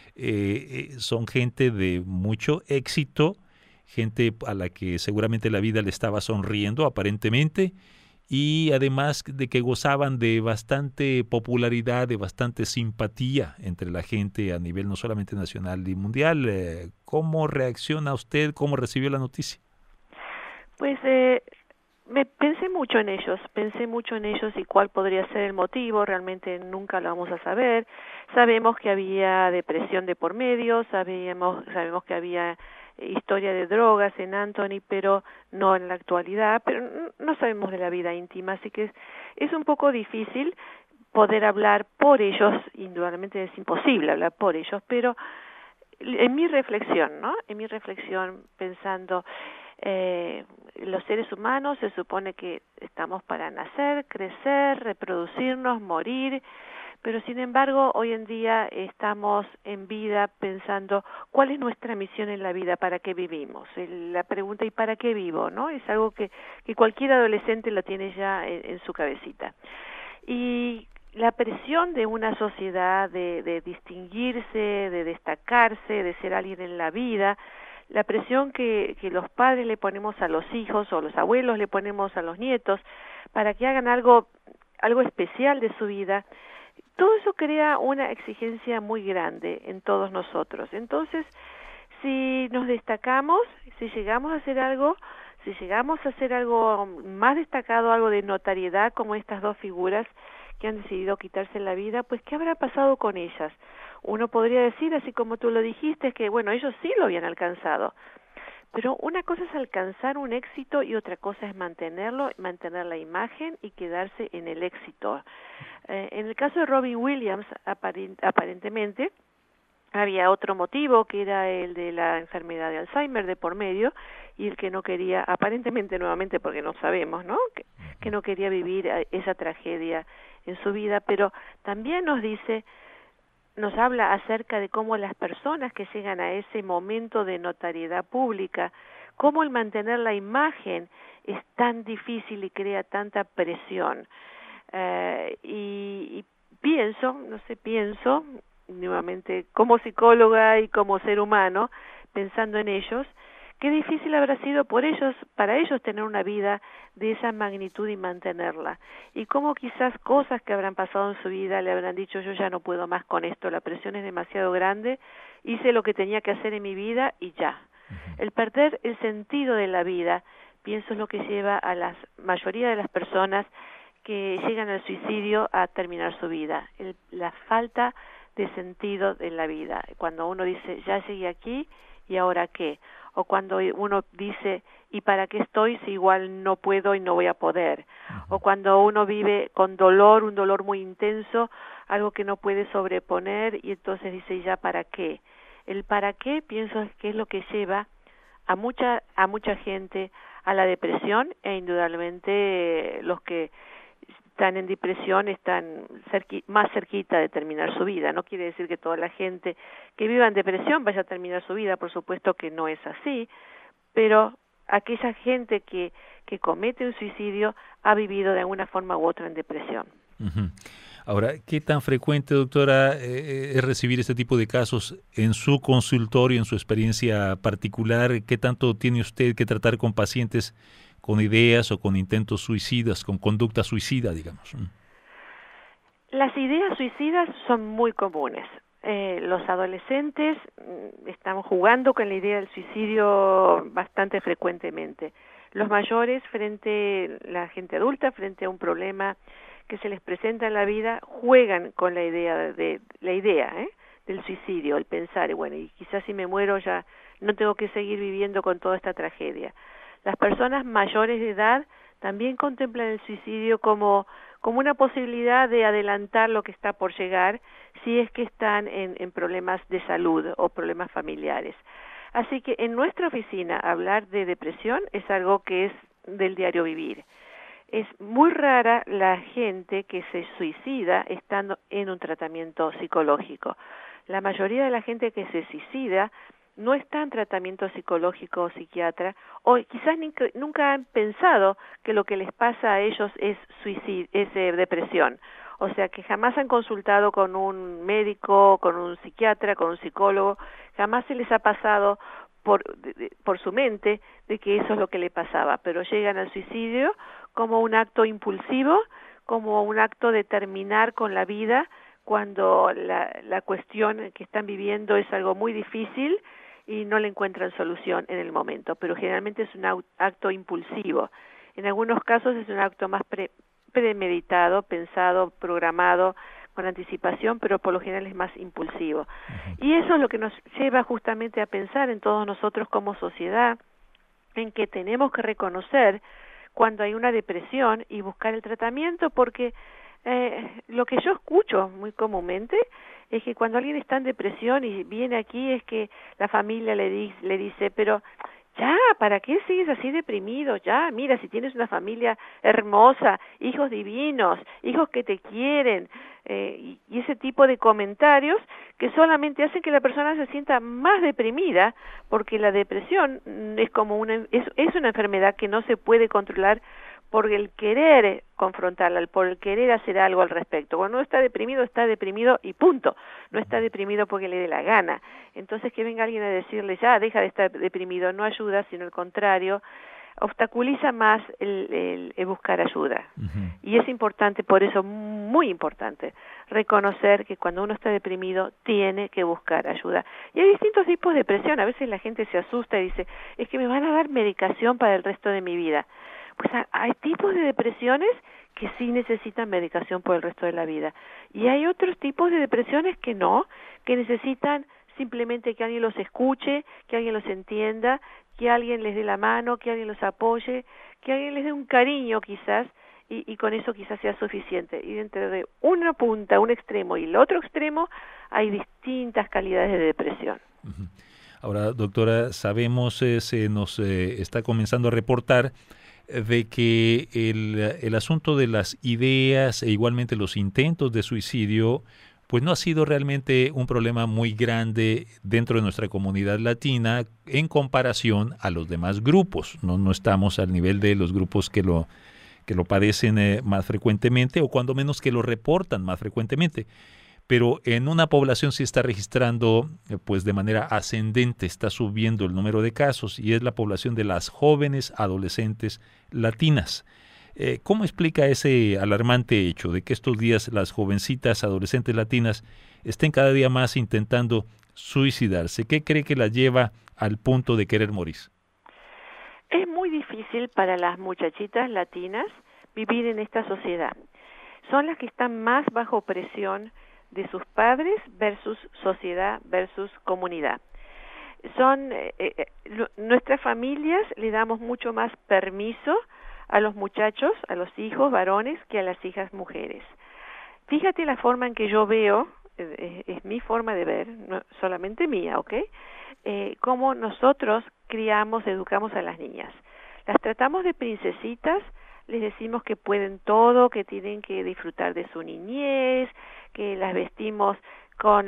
[SPEAKER 2] Son gente de mucho éxito, gente a la que seguramente la vida le estaba sonriendo aparentemente, y además de que gozaban de bastante popularidad, de bastante simpatía entre la gente a nivel no solamente nacional y mundial. ¿Cómo reacciona usted? ¿Cómo recibió la noticia?
[SPEAKER 5] Pues pensé mucho en ellos y cuál podría ser el motivo. Realmente nunca lo vamos a saber. Sabemos que había depresión de por medio, sabemos que había historia de drogas en Anthony, pero no en la actualidad, pero no sabemos de la vida íntima, así que es un poco difícil poder hablar por ellos. Indudablemente es imposible hablar por ellos, pero en mi reflexión, pensando, los seres humanos se supone que estamos para nacer, crecer, reproducirnos, morir, pero sin embargo hoy en día estamos en vida pensando cuál es nuestra misión en la vida, para qué vivimos. La pregunta ¿y para qué vivo?, ¿no? Es algo que cualquier adolescente lo tiene ya en su cabecita. Y la presión de una sociedad de distinguirse, de destacarse, de ser alguien en la vida, la presión que los padres le ponemos a los hijos o los abuelos le ponemos a los nietos para que hagan algo especial de su vida, todo eso crea una exigencia muy grande en todos nosotros. Entonces, si nos destacamos, si llegamos a hacer algo más destacado, algo de notariedad, como estas dos figuras que han decidido quitarse la vida, pues ¿qué habrá pasado con ellas? Uno podría decir, así como tú lo dijiste, que bueno, ellos sí lo habían alcanzado, pero una cosa es alcanzar un éxito y otra cosa es mantener la imagen y quedarse en el éxito. En el caso de Robin Williams, aparentemente había otro motivo, que era el de la enfermedad de Alzheimer de por medio, y el que no quería, aparentemente nuevamente, porque no sabemos, ¿no?, que no quería vivir esa tragedia en su vida, pero también nos habla acerca de cómo las personas que llegan a ese momento de notariedad pública, cómo el mantener la imagen es tan difícil y crea tanta presión. Y pienso, nuevamente como psicóloga y como ser humano, pensando en ellos, qué difícil habrá sido para ellos tener una vida de esa magnitud y mantenerla. Y cómo quizás cosas que habrán pasado en su vida le habrán dicho, yo ya no puedo más con esto, la presión es demasiado grande, hice lo que tenía que hacer en mi vida y ya. El perder el sentido de la vida, pienso, es lo que lleva a la mayoría de las personas que llegan al suicidio a terminar su vida. La falta de sentido de la vida. Cuando uno dice, ya llegué aquí, ¿y ahora qué? O cuando uno dice, ¿y para qué estoy si igual no puedo y no voy a poder? O cuando uno vive con dolor, un dolor muy intenso, algo que no puede sobreponer, y entonces dice, ¿ya para qué? El para qué, pienso, que es lo que lleva a mucha gente a la depresión, e indudablemente los que están en depresión están más cerquita de terminar su vida. No quiere decir que toda la gente que viva en depresión vaya a terminar su vida, por supuesto que no es así, pero aquella gente que comete un suicidio ha vivido de alguna forma u otra en depresión.
[SPEAKER 2] Uh-huh. Ahora, ¿qué tan frecuente, doctora, es recibir este tipo de casos en su consultorio, en su experiencia particular? ¿Qué tanto tiene usted que tratar con pacientes con ideas o con intentos suicidas, con conducta suicida, digamos?
[SPEAKER 5] Las ideas suicidas son muy comunes. Los adolescentes están jugando con la idea del suicidio bastante frecuentemente. Los mayores, la gente adulta, frente a un problema que se les presenta en la vida, juegan con la idea del suicidio, el pensar, bueno, y quizás si me muero ya no tengo que seguir viviendo con toda esta tragedia. Las personas mayores de edad también contemplan el suicidio como como una posibilidad de adelantar lo que está por llegar si es que están en problemas de salud o problemas familiares. Así que en nuestra oficina hablar de depresión es algo que es del diario vivir. Es muy rara la gente que se suicida estando en un tratamiento psicológico. La mayoría de la gente que se suicida no está en tratamiento psicológico o psiquiatra, o quizás nunca han pensado que lo que les pasa a ellos es depresión. O sea, que jamás han consultado con un médico, con un psiquiatra, con un psicólogo, jamás se les ha pasado por su mente de que eso es lo que le pasaba, pero llegan al suicidio como un acto impulsivo, como un acto de terminar con la vida cuando la cuestión que están viviendo es algo muy difícil y no le encuentran solución en el momento, pero generalmente es un acto impulsivo. En algunos casos es un acto más premeditado, pensado, programado, con anticipación, pero por lo general es más impulsivo. Uh-huh. Y eso es lo que nos lleva justamente a pensar en todos nosotros como sociedad, en que tenemos que reconocer cuando hay una depresión y buscar el tratamiento, porque lo que yo escucho muy comúnmente es que cuando alguien está en depresión y viene aquí es que la familia le dice, pero ya, ¿para qué sigues así deprimido? Ya, mira, si tienes una familia hermosa, hijos divinos, hijos que te quieren, y ese tipo de comentarios que solamente hacen que la persona se sienta más deprimida, porque la depresión es como es una enfermedad que no se puede controlar por el querer confrontarla, por el querer hacer algo al respecto. Cuando uno está deprimido y punto. No está deprimido porque le dé la gana. Entonces que venga alguien a decirle, ya, deja de estar deprimido, no ayuda, sino al contrario, obstaculiza más el buscar ayuda. Uh-huh. Y es importante, por eso, muy importante, reconocer que cuando uno está deprimido tiene que buscar ayuda. Y hay distintos tipos de depresión. A veces la gente se asusta y dice, es que me van a dar medicación para el resto de mi vida. Pues hay tipos de depresiones que sí necesitan medicación por el resto de la vida. Y hay otros tipos de depresiones que no, que necesitan simplemente que alguien los escuche, que alguien los entienda, que alguien les dé la mano, que alguien los apoye, que alguien les dé un cariño quizás, y con eso quizás sea suficiente. Y dentro de una punta, un extremo y el otro extremo, hay distintas calidades de depresión.
[SPEAKER 2] Uh-huh. Ahora, doctora, sabemos, se nos está comenzando a reportar de que el asunto de las ideas e igualmente los intentos de suicidio pues no ha sido realmente un problema muy grande dentro de nuestra comunidad latina en comparación a los demás grupos. No estamos al nivel de los grupos que lo padecen más frecuentemente o cuando menos que lo reportan más frecuentemente. Pero en una población sí está registrando pues de manera ascendente, está subiendo el número de casos y es la población de las jóvenes adolescentes latinas. ¿Cómo explica ese alarmante hecho de que estos días las jovencitas adolescentes latinas estén cada día más intentando suicidarse? ¿Qué cree que las lleva al punto de querer morir?
[SPEAKER 5] Es muy difícil para las muchachitas latinas vivir en esta sociedad. Son las que están más bajo presión de sus padres versus sociedad versus comunidad. Nuestras familias le damos mucho más permiso a los muchachos, a los hijos varones, que a las hijas mujeres. Fíjate la forma en que yo veo, es mi forma de ver, no solamente mía, ¿ok? Cómo nosotros criamos, educamos a las niñas. Las tratamos de princesitas, les decimos que pueden todo, que tienen que disfrutar de su niñez, que las vestimos con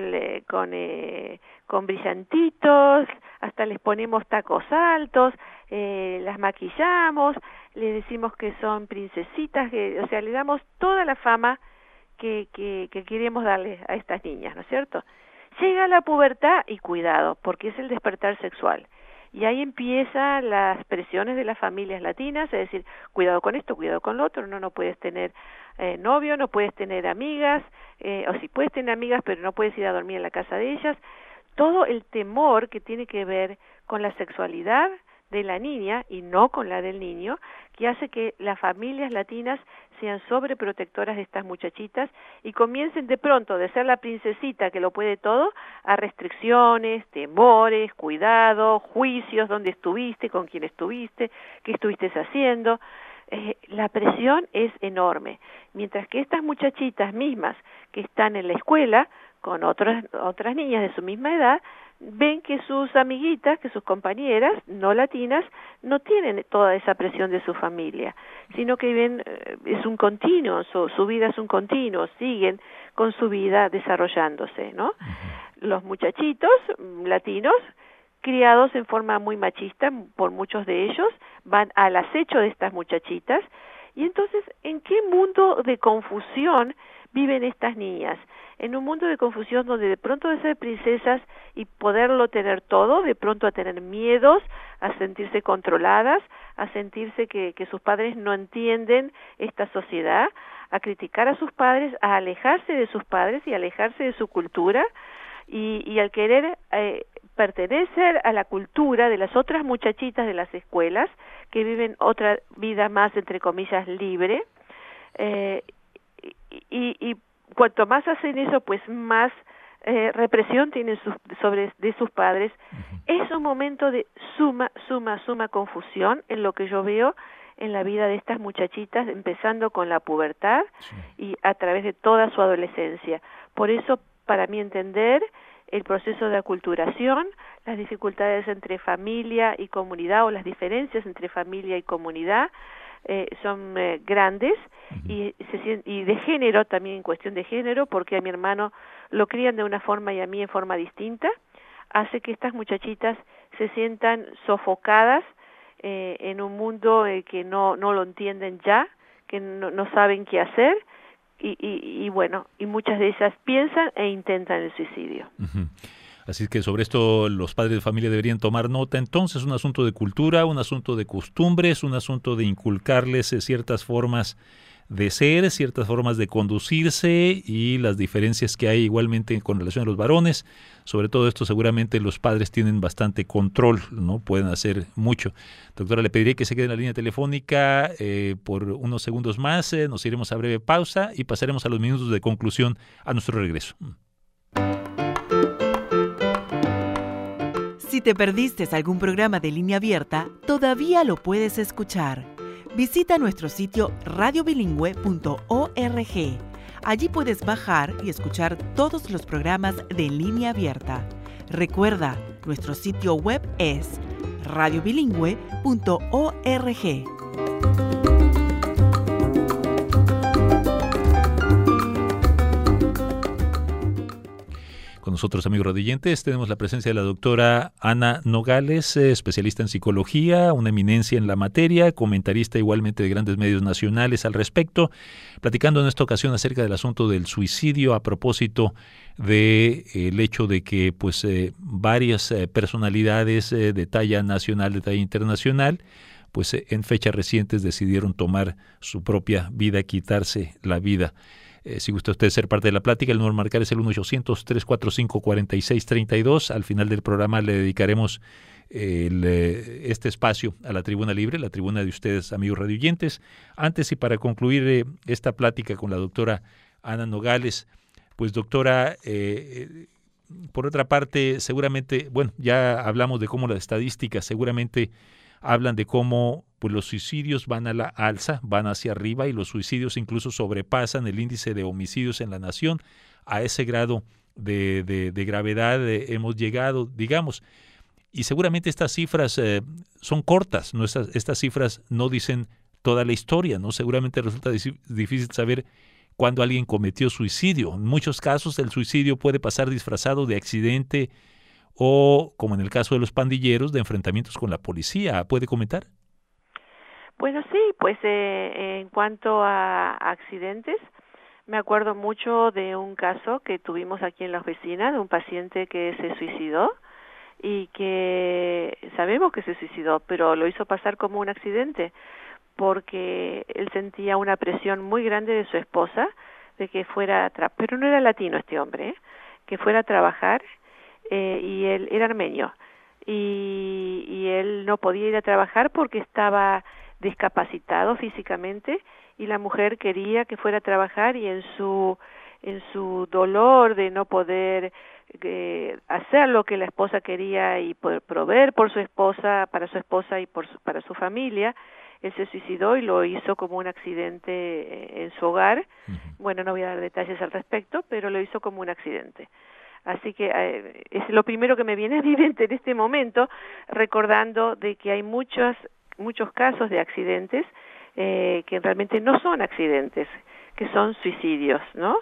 [SPEAKER 5] brillantitos, hasta les ponemos tacos altos, las maquillamos, les decimos que son princesitas, o sea, le damos toda la fama que queremos darle a estas niñas, ¿no es cierto? Llega la pubertad y cuidado, porque es el despertar sexual. Y ahí empiezan las presiones de las familias latinas, es decir, cuidado con esto, cuidado con lo otro, no puedes tener novio, no puedes tener amigas, o si puedes tener amigas, pero no puedes ir a dormir en la casa de ellas. Todo el temor que tiene que ver con la sexualidad de la niña y no con la del niño, que hace que las familias latinas sean sobreprotectoras de estas muchachitas y comiencen de pronto de ser la princesita que lo puede todo a restricciones, temores, cuidado, juicios, dónde estuviste, con quién estuviste, qué estuviste haciendo. la presión es enorme. Mientras que estas muchachitas mismas que están en la escuela con otras niñas de su misma edad, ven que sus amiguitas, que sus compañeras no latinas, no tienen toda esa presión de su familia, sino que ven, es un continuo, su vida es un continuo, siguen con su vida desarrollándose, ¿no? Los muchachitos latinos, criados en forma muy machista por muchos de ellos, van al acecho de estas muchachitas, y entonces, ¿en qué mundo de confusión viven estas niñas? En un mundo de confusión donde de pronto de ser princesas y poderlo tener todo, de pronto a tener miedos, a sentirse controladas, a sentirse que sus padres no entienden esta sociedad, a criticar a sus padres, a alejarse de sus padres y alejarse de su cultura, y al querer pertenecer a la cultura de las otras muchachitas de las escuelas que viven otra vida más, entre comillas, libre, y cuanto más hacen eso, pues más represión tienen de sus padres. Es un momento de suma confusión en lo que yo veo en la vida de estas muchachitas, empezando con la pubertad y a través de toda su adolescencia. Por eso, para mi entender, el proceso de aculturación, las dificultades entre familia y comunidad o las diferencias entre familia y comunidad son grandes, y de género también, en cuestión de género, porque a mi hermano lo crían de una forma y a mí en forma distinta, hace que estas muchachitas se sientan sofocadas en un mundo que no lo entienden ya, que no saben qué hacer, y bueno, y muchas de ellas piensan e intentan el suicidio.
[SPEAKER 2] Así que sobre esto los padres de familia deberían tomar nota. Entonces, un asunto de cultura, un asunto de costumbres, un asunto de inculcarles ciertas formas de ser, ciertas formas de conducirse y las diferencias que hay igualmente con relación a los varones. Sobre todo esto seguramente los padres tienen bastante control, ¿no? Pueden hacer mucho. Doctora, le pediré que se quede en la línea telefónica por unos segundos más. Nos iremos a breve pausa y pasaremos a los minutos de conclusión a nuestro regreso.
[SPEAKER 6] Si te perdiste algún programa de Línea Abierta, todavía lo puedes escuchar. Visita nuestro sitio radiobilingüe.org. Allí puedes bajar y escuchar todos los programas de Línea Abierta. Recuerda, nuestro sitio web es radiobilingüe.org.
[SPEAKER 2] Con nosotros, amigos radioyentes, tenemos la presencia de la doctora Ana Nogales, especialista en psicología, una eminencia en la materia, comentarista igualmente de grandes medios nacionales al respecto, platicando en esta ocasión acerca del asunto del suicidio a propósito del hecho de que varias personalidades de talla nacional, de talla internacional, en fechas recientes decidieron tomar su propia vida, quitarse la vida. Si gusta usted ser parte de la plática, el número a marcar es el 1-800-345-4632. Al final del programa le dedicaremos este espacio a la tribuna libre, la tribuna de ustedes, amigos radioyentes. Antes y para concluir esta plática con la doctora Ana Nogales, pues doctora, por otra parte, seguramente, ya hablamos de cómo las estadísticas seguramente hablan de cómo los suicidios van a la alza, van hacia arriba, y los suicidios incluso sobrepasan el índice de homicidios en la nación. A ese grado de gravedad hemos llegado, digamos. Y seguramente estas cifras son cortas, ¿no? Estas cifras no dicen toda la historia, ¿no? Seguramente resulta difícil saber cuándo alguien cometió suicidio. En muchos casos el suicidio puede pasar disfrazado de accidente o, como en el caso de los pandilleros, de enfrentamientos con la policía. ¿Puede comentar?
[SPEAKER 5] Bueno, sí, en cuanto a accidentes, me acuerdo mucho de un caso que tuvimos aquí en la oficina, de un paciente que se suicidó y que sabemos que se suicidó, pero lo hizo pasar como un accidente porque él sentía una presión muy grande de su esposa de que fuera, pero no era latino este hombre, que fuera a trabajar, y él era armenio, y él no podía ir a trabajar porque estaba discapacitado físicamente, y la mujer quería que fuera a trabajar, y en su dolor de no poder hacer lo que la esposa quería y poder proveer por su esposa, para su esposa y para su familia, Él se suicidó y lo hizo como un accidente en su hogar. Bueno, no voy a dar detalles al respecto, pero lo hizo como un accidente. Así que es lo primero que me viene a mi mente en este momento, recordando de que hay muchos casos de accidentes que realmente no son accidentes, que son suicidios, ¿no?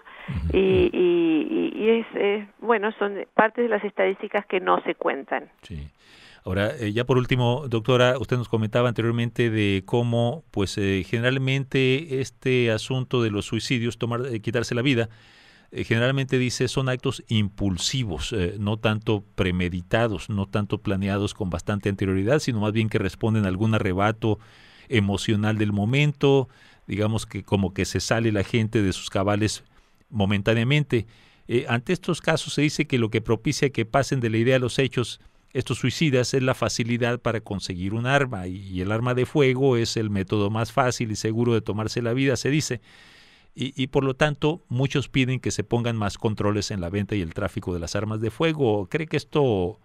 [SPEAKER 5] Y bueno, son parte de las estadísticas que no se cuentan.
[SPEAKER 2] Sí. Ahora, ya por último, doctora, usted nos comentaba anteriormente de cómo, pues, generalmente este asunto de los suicidios, quitarse la vida, generalmente dice son actos impulsivos, no tanto premeditados, no tanto planeados con bastante anterioridad, sino más bien que responden a algún arrebato emocional del momento, digamos que como que se sale la gente de sus cabales momentáneamente. Ante estos casos se dice que lo que propicia que pasen de la idea a los hechos estos suicidas es la facilidad para conseguir un arma, y el arma de fuego es el método más fácil y seguro de tomarse la vida, se dice. Y por lo tanto, muchos piden que se pongan más controles en la venta y el tráfico de las armas de fuego. ¿Cree que esto,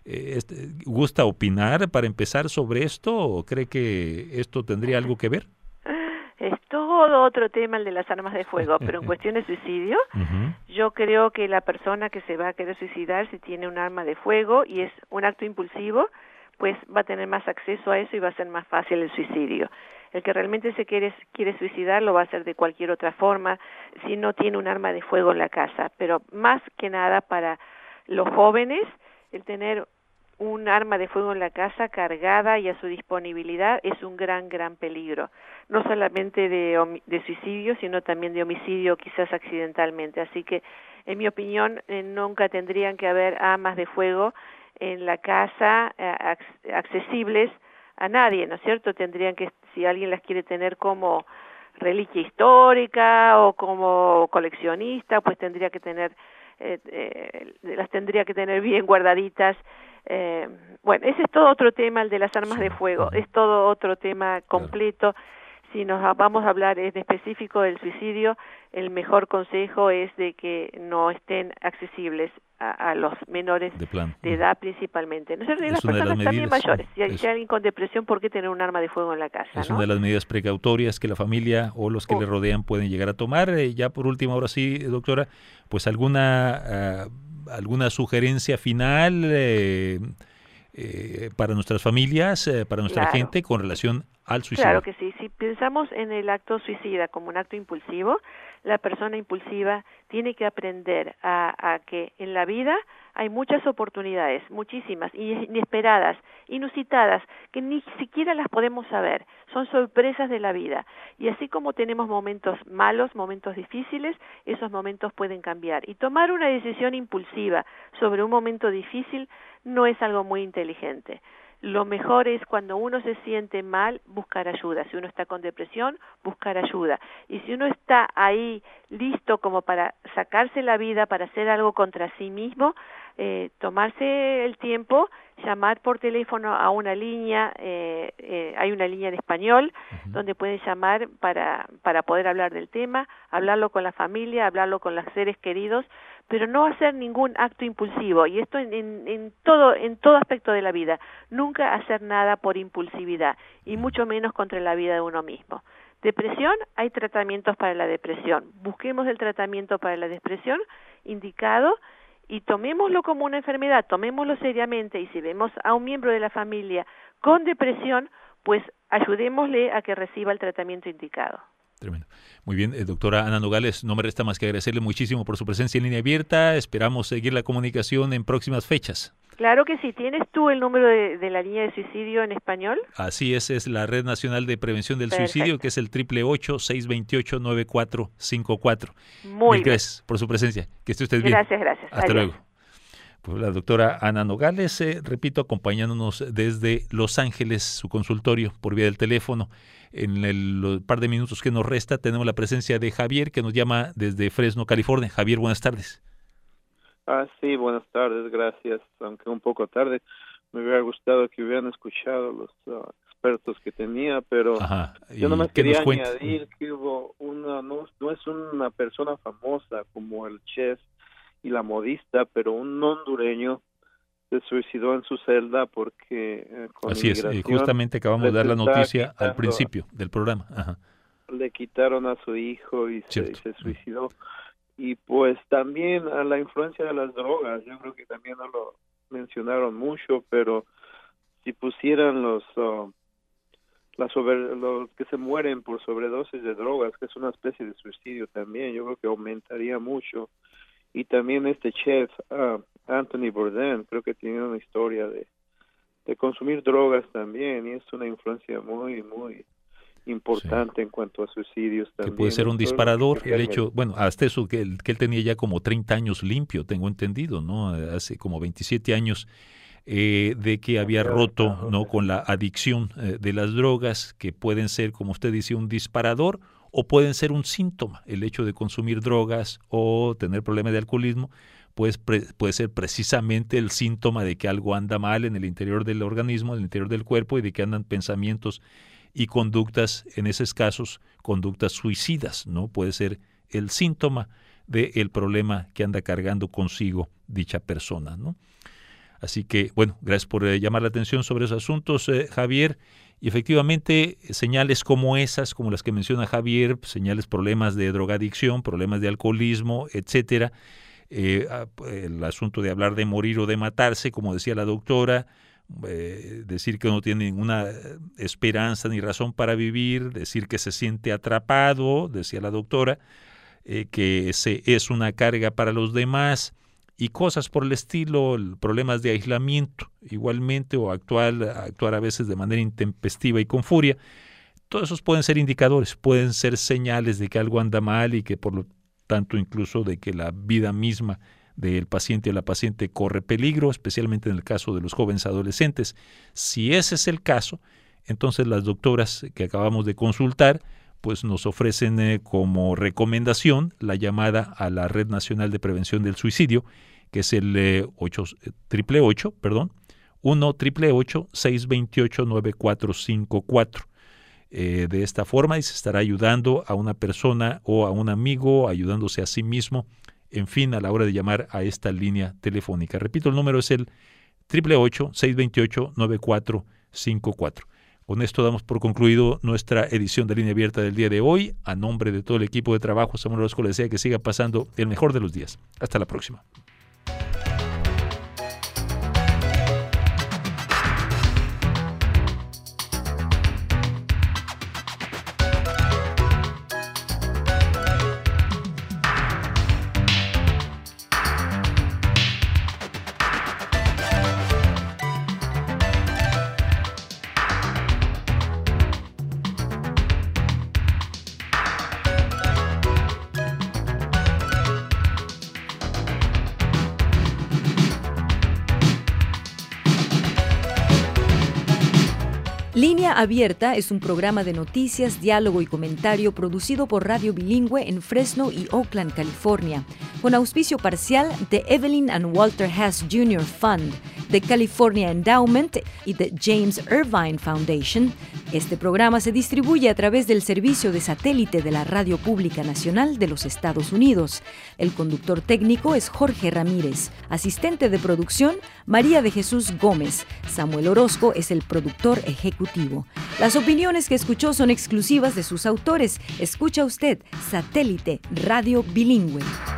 [SPEAKER 2] gusta opinar para empezar sobre esto, o cree que esto tendría algo que ver?
[SPEAKER 5] Es todo otro tema el de las armas de fuego, pero en cuestión de suicidio, yo creo que la persona que se va a querer suicidar, si tiene un arma de fuego y es un acto impulsivo, pues va a tener más acceso a eso y va a ser más fácil el suicidio. El que realmente se quiere suicidar lo va a hacer de cualquier otra forma si no tiene un arma de fuego en la casa, pero más que nada para los jóvenes, el tener un arma de fuego en la casa cargada y a su disponibilidad es un gran peligro, no solamente de suicidio, sino también de homicidio, quizás accidentalmente. Así que, en mi opinión, nunca tendrían que haber armas de fuego en la casa accesibles a nadie, ¿no es cierto? Tendrían que, si alguien las quiere tener como reliquia histórica o como coleccionista, pues tendría que tener las tendría que tener bien guardaditas. Bueno, ese es todo otro tema, el de las armas de fuego, es todo otro tema completo. Si nos vamos a hablar en específico del suicidio, el mejor consejo es de que no estén accesibles a los menores de edad principalmente. ¿No es cierto? Y las personas también mayores. Si hay alguien con depresión, ¿por qué tener un arma de fuego en la casa?
[SPEAKER 2] Es una de las medidas precautorias que la familia o los que le rodean pueden llegar a tomar. Ya por último, ahora sí, doctora, pues alguna sugerencia final para nuestras familias, para nuestra gente con relación al suicidio.
[SPEAKER 5] Claro que sí. Si pensamos en el acto suicida como un acto impulsivo, la persona impulsiva tiene que aprender a que en la vida hay muchas oportunidades, muchísimas, inesperadas, inusitadas, que ni siquiera las podemos saber. Son sorpresas de la vida. Y así como tenemos momentos malos, momentos difíciles, esos momentos pueden cambiar. Y tomar una decisión impulsiva sobre un momento difícil no es algo muy inteligente. Lo mejor es cuando uno se siente mal, buscar ayuda. Si uno está con depresión, buscar ayuda. Y si uno está ahí listo como para sacarse la vida, para hacer algo contra sí mismo, tomarse el tiempo, llamar por teléfono a una línea, hay una línea en español, donde pueden llamar para poder hablar del tema, hablarlo con la familia, hablarlo con los seres queridos, pero no hacer ningún acto impulsivo, y esto en todo aspecto de la vida, nunca hacer nada por impulsividad, y mucho menos contra la vida de uno mismo. Depresión, hay tratamientos para la depresión, busquemos el tratamiento para la depresión indicado, y tomémoslo como una enfermedad, tomémoslo seriamente, y si vemos a un miembro de la familia con depresión, pues ayudémosle a que reciba el tratamiento indicado.
[SPEAKER 2] Tremendo. Muy bien, doctora Ana Nogales, no me resta más que agradecerle muchísimo por su presencia en Línea Abierta. Esperamos seguir la comunicación en próximas fechas.
[SPEAKER 5] Claro que sí. ¿Tienes tú el número de la línea de suicidio en español?
[SPEAKER 2] Así es la Red Nacional de Prevención del Suicidio, que es el 888-628-9454.
[SPEAKER 5] Muy bien.
[SPEAKER 2] Gracias por su presencia. Que esté usted bien.
[SPEAKER 5] Gracias.
[SPEAKER 2] Hasta luego. Pues la doctora Ana Nogales, repito, acompañándonos desde Los Ángeles, su consultorio por vía del teléfono. En el par de minutos que nos resta tenemos la presencia de Javier, que nos llama desde Fresno, California. Javier, buenas tardes.
[SPEAKER 7] Sí, buenas tardes, gracias. Aunque un poco tarde, me hubiera gustado que hubieran escuchado los expertos que tenía, pero yo nomás quería añadir que hubo no es una persona famosa como el chef y la modista, pero un hondureño se suicidó en su celda porque con
[SPEAKER 2] así es, justamente acabamos de dar la noticia al principio del programa. Ajá.
[SPEAKER 7] Le quitaron a su hijo y se suicidó. Y pues también a la influencia de las drogas, yo creo que también no lo mencionaron mucho, pero si pusieran los que se mueren por sobredosis de drogas, que es una especie de suicidio también, yo creo que aumentaría mucho. Y también este chef, Anthony Bourdain, creo que tiene una historia de consumir drogas también, y es una influencia muy, muy importante en cuanto a suicidios también.
[SPEAKER 2] Que puede ser un disparador, el hecho, bueno, hasta eso que él tenía ya como 30 años limpio, tengo entendido, ¿no? Hace como 27 años de que había roto, ¿no?, con la adicción de las drogas, que pueden ser, como usted dice, un disparador o pueden ser un síntoma. El hecho de consumir drogas o tener problemas de alcoholismo pues puede ser precisamente el síntoma de que algo anda mal en el interior del organismo, en el interior del cuerpo, y de que andan pensamientos y conductas, en esos casos, conductas suicidas, ¿no? Puede ser el síntoma del problema que anda cargando consigo dicha persona, ¿no? Así que, bueno, gracias por llamar la atención sobre esos asuntos, Javier. Y efectivamente, señales como esas, como las que menciona Javier, señales, problemas de drogadicción, problemas de alcoholismo, etcétera, el asunto de hablar de morir o de matarse, como decía la doctora, decir que no tiene ninguna esperanza ni razón para vivir, decir que se siente atrapado, decía la doctora, que es una carga para los demás, y cosas por el estilo, problemas de aislamiento igualmente, o actuar a veces de manera intempestiva y con furia. Todos esos pueden ser indicadores, pueden ser señales de que algo anda mal y que por lo tanto incluso de que la vida misma del paciente o la paciente corre peligro, especialmente en el caso de los jóvenes adolescentes. Si ese es el caso, entonces las doctoras que acabamos de consultar pues nos ofrecen como recomendación la llamada a la Red Nacional de Prevención del Suicidio, que es el 1-888-628-9454. De esta forma, y se estará ayudando a una persona o a un amigo, ayudándose a sí mismo, en fin, a la hora de llamar a esta línea telefónica. Repito, el número es el 888-628-9454. Con esto damos por concluido nuestra edición de Línea Abierta del día de hoy. A nombre de todo el equipo de trabajo, Samuel Orozco le desea que siga pasando el mejor de los días. Hasta la próxima.
[SPEAKER 1] Línea Abierta es un programa de noticias, diálogo y comentario producido por Radio Bilingüe en Fresno y Oakland, California, con auspicio parcial de Evelyn and Walter Hess Jr. Fund, de California Endowment y de James Irvine Foundation. Este programa se distribuye a través del servicio de satélite de la Radio Pública Nacional de los Estados Unidos. El conductor técnico es Jorge Ramírez. Asistente de producción, María de Jesús Gómez. Samuel Orozco es el productor ejecutivo. Las opiniones que escuchó son exclusivas de sus autores. Escucha usted Satélite Radio Bilingüe.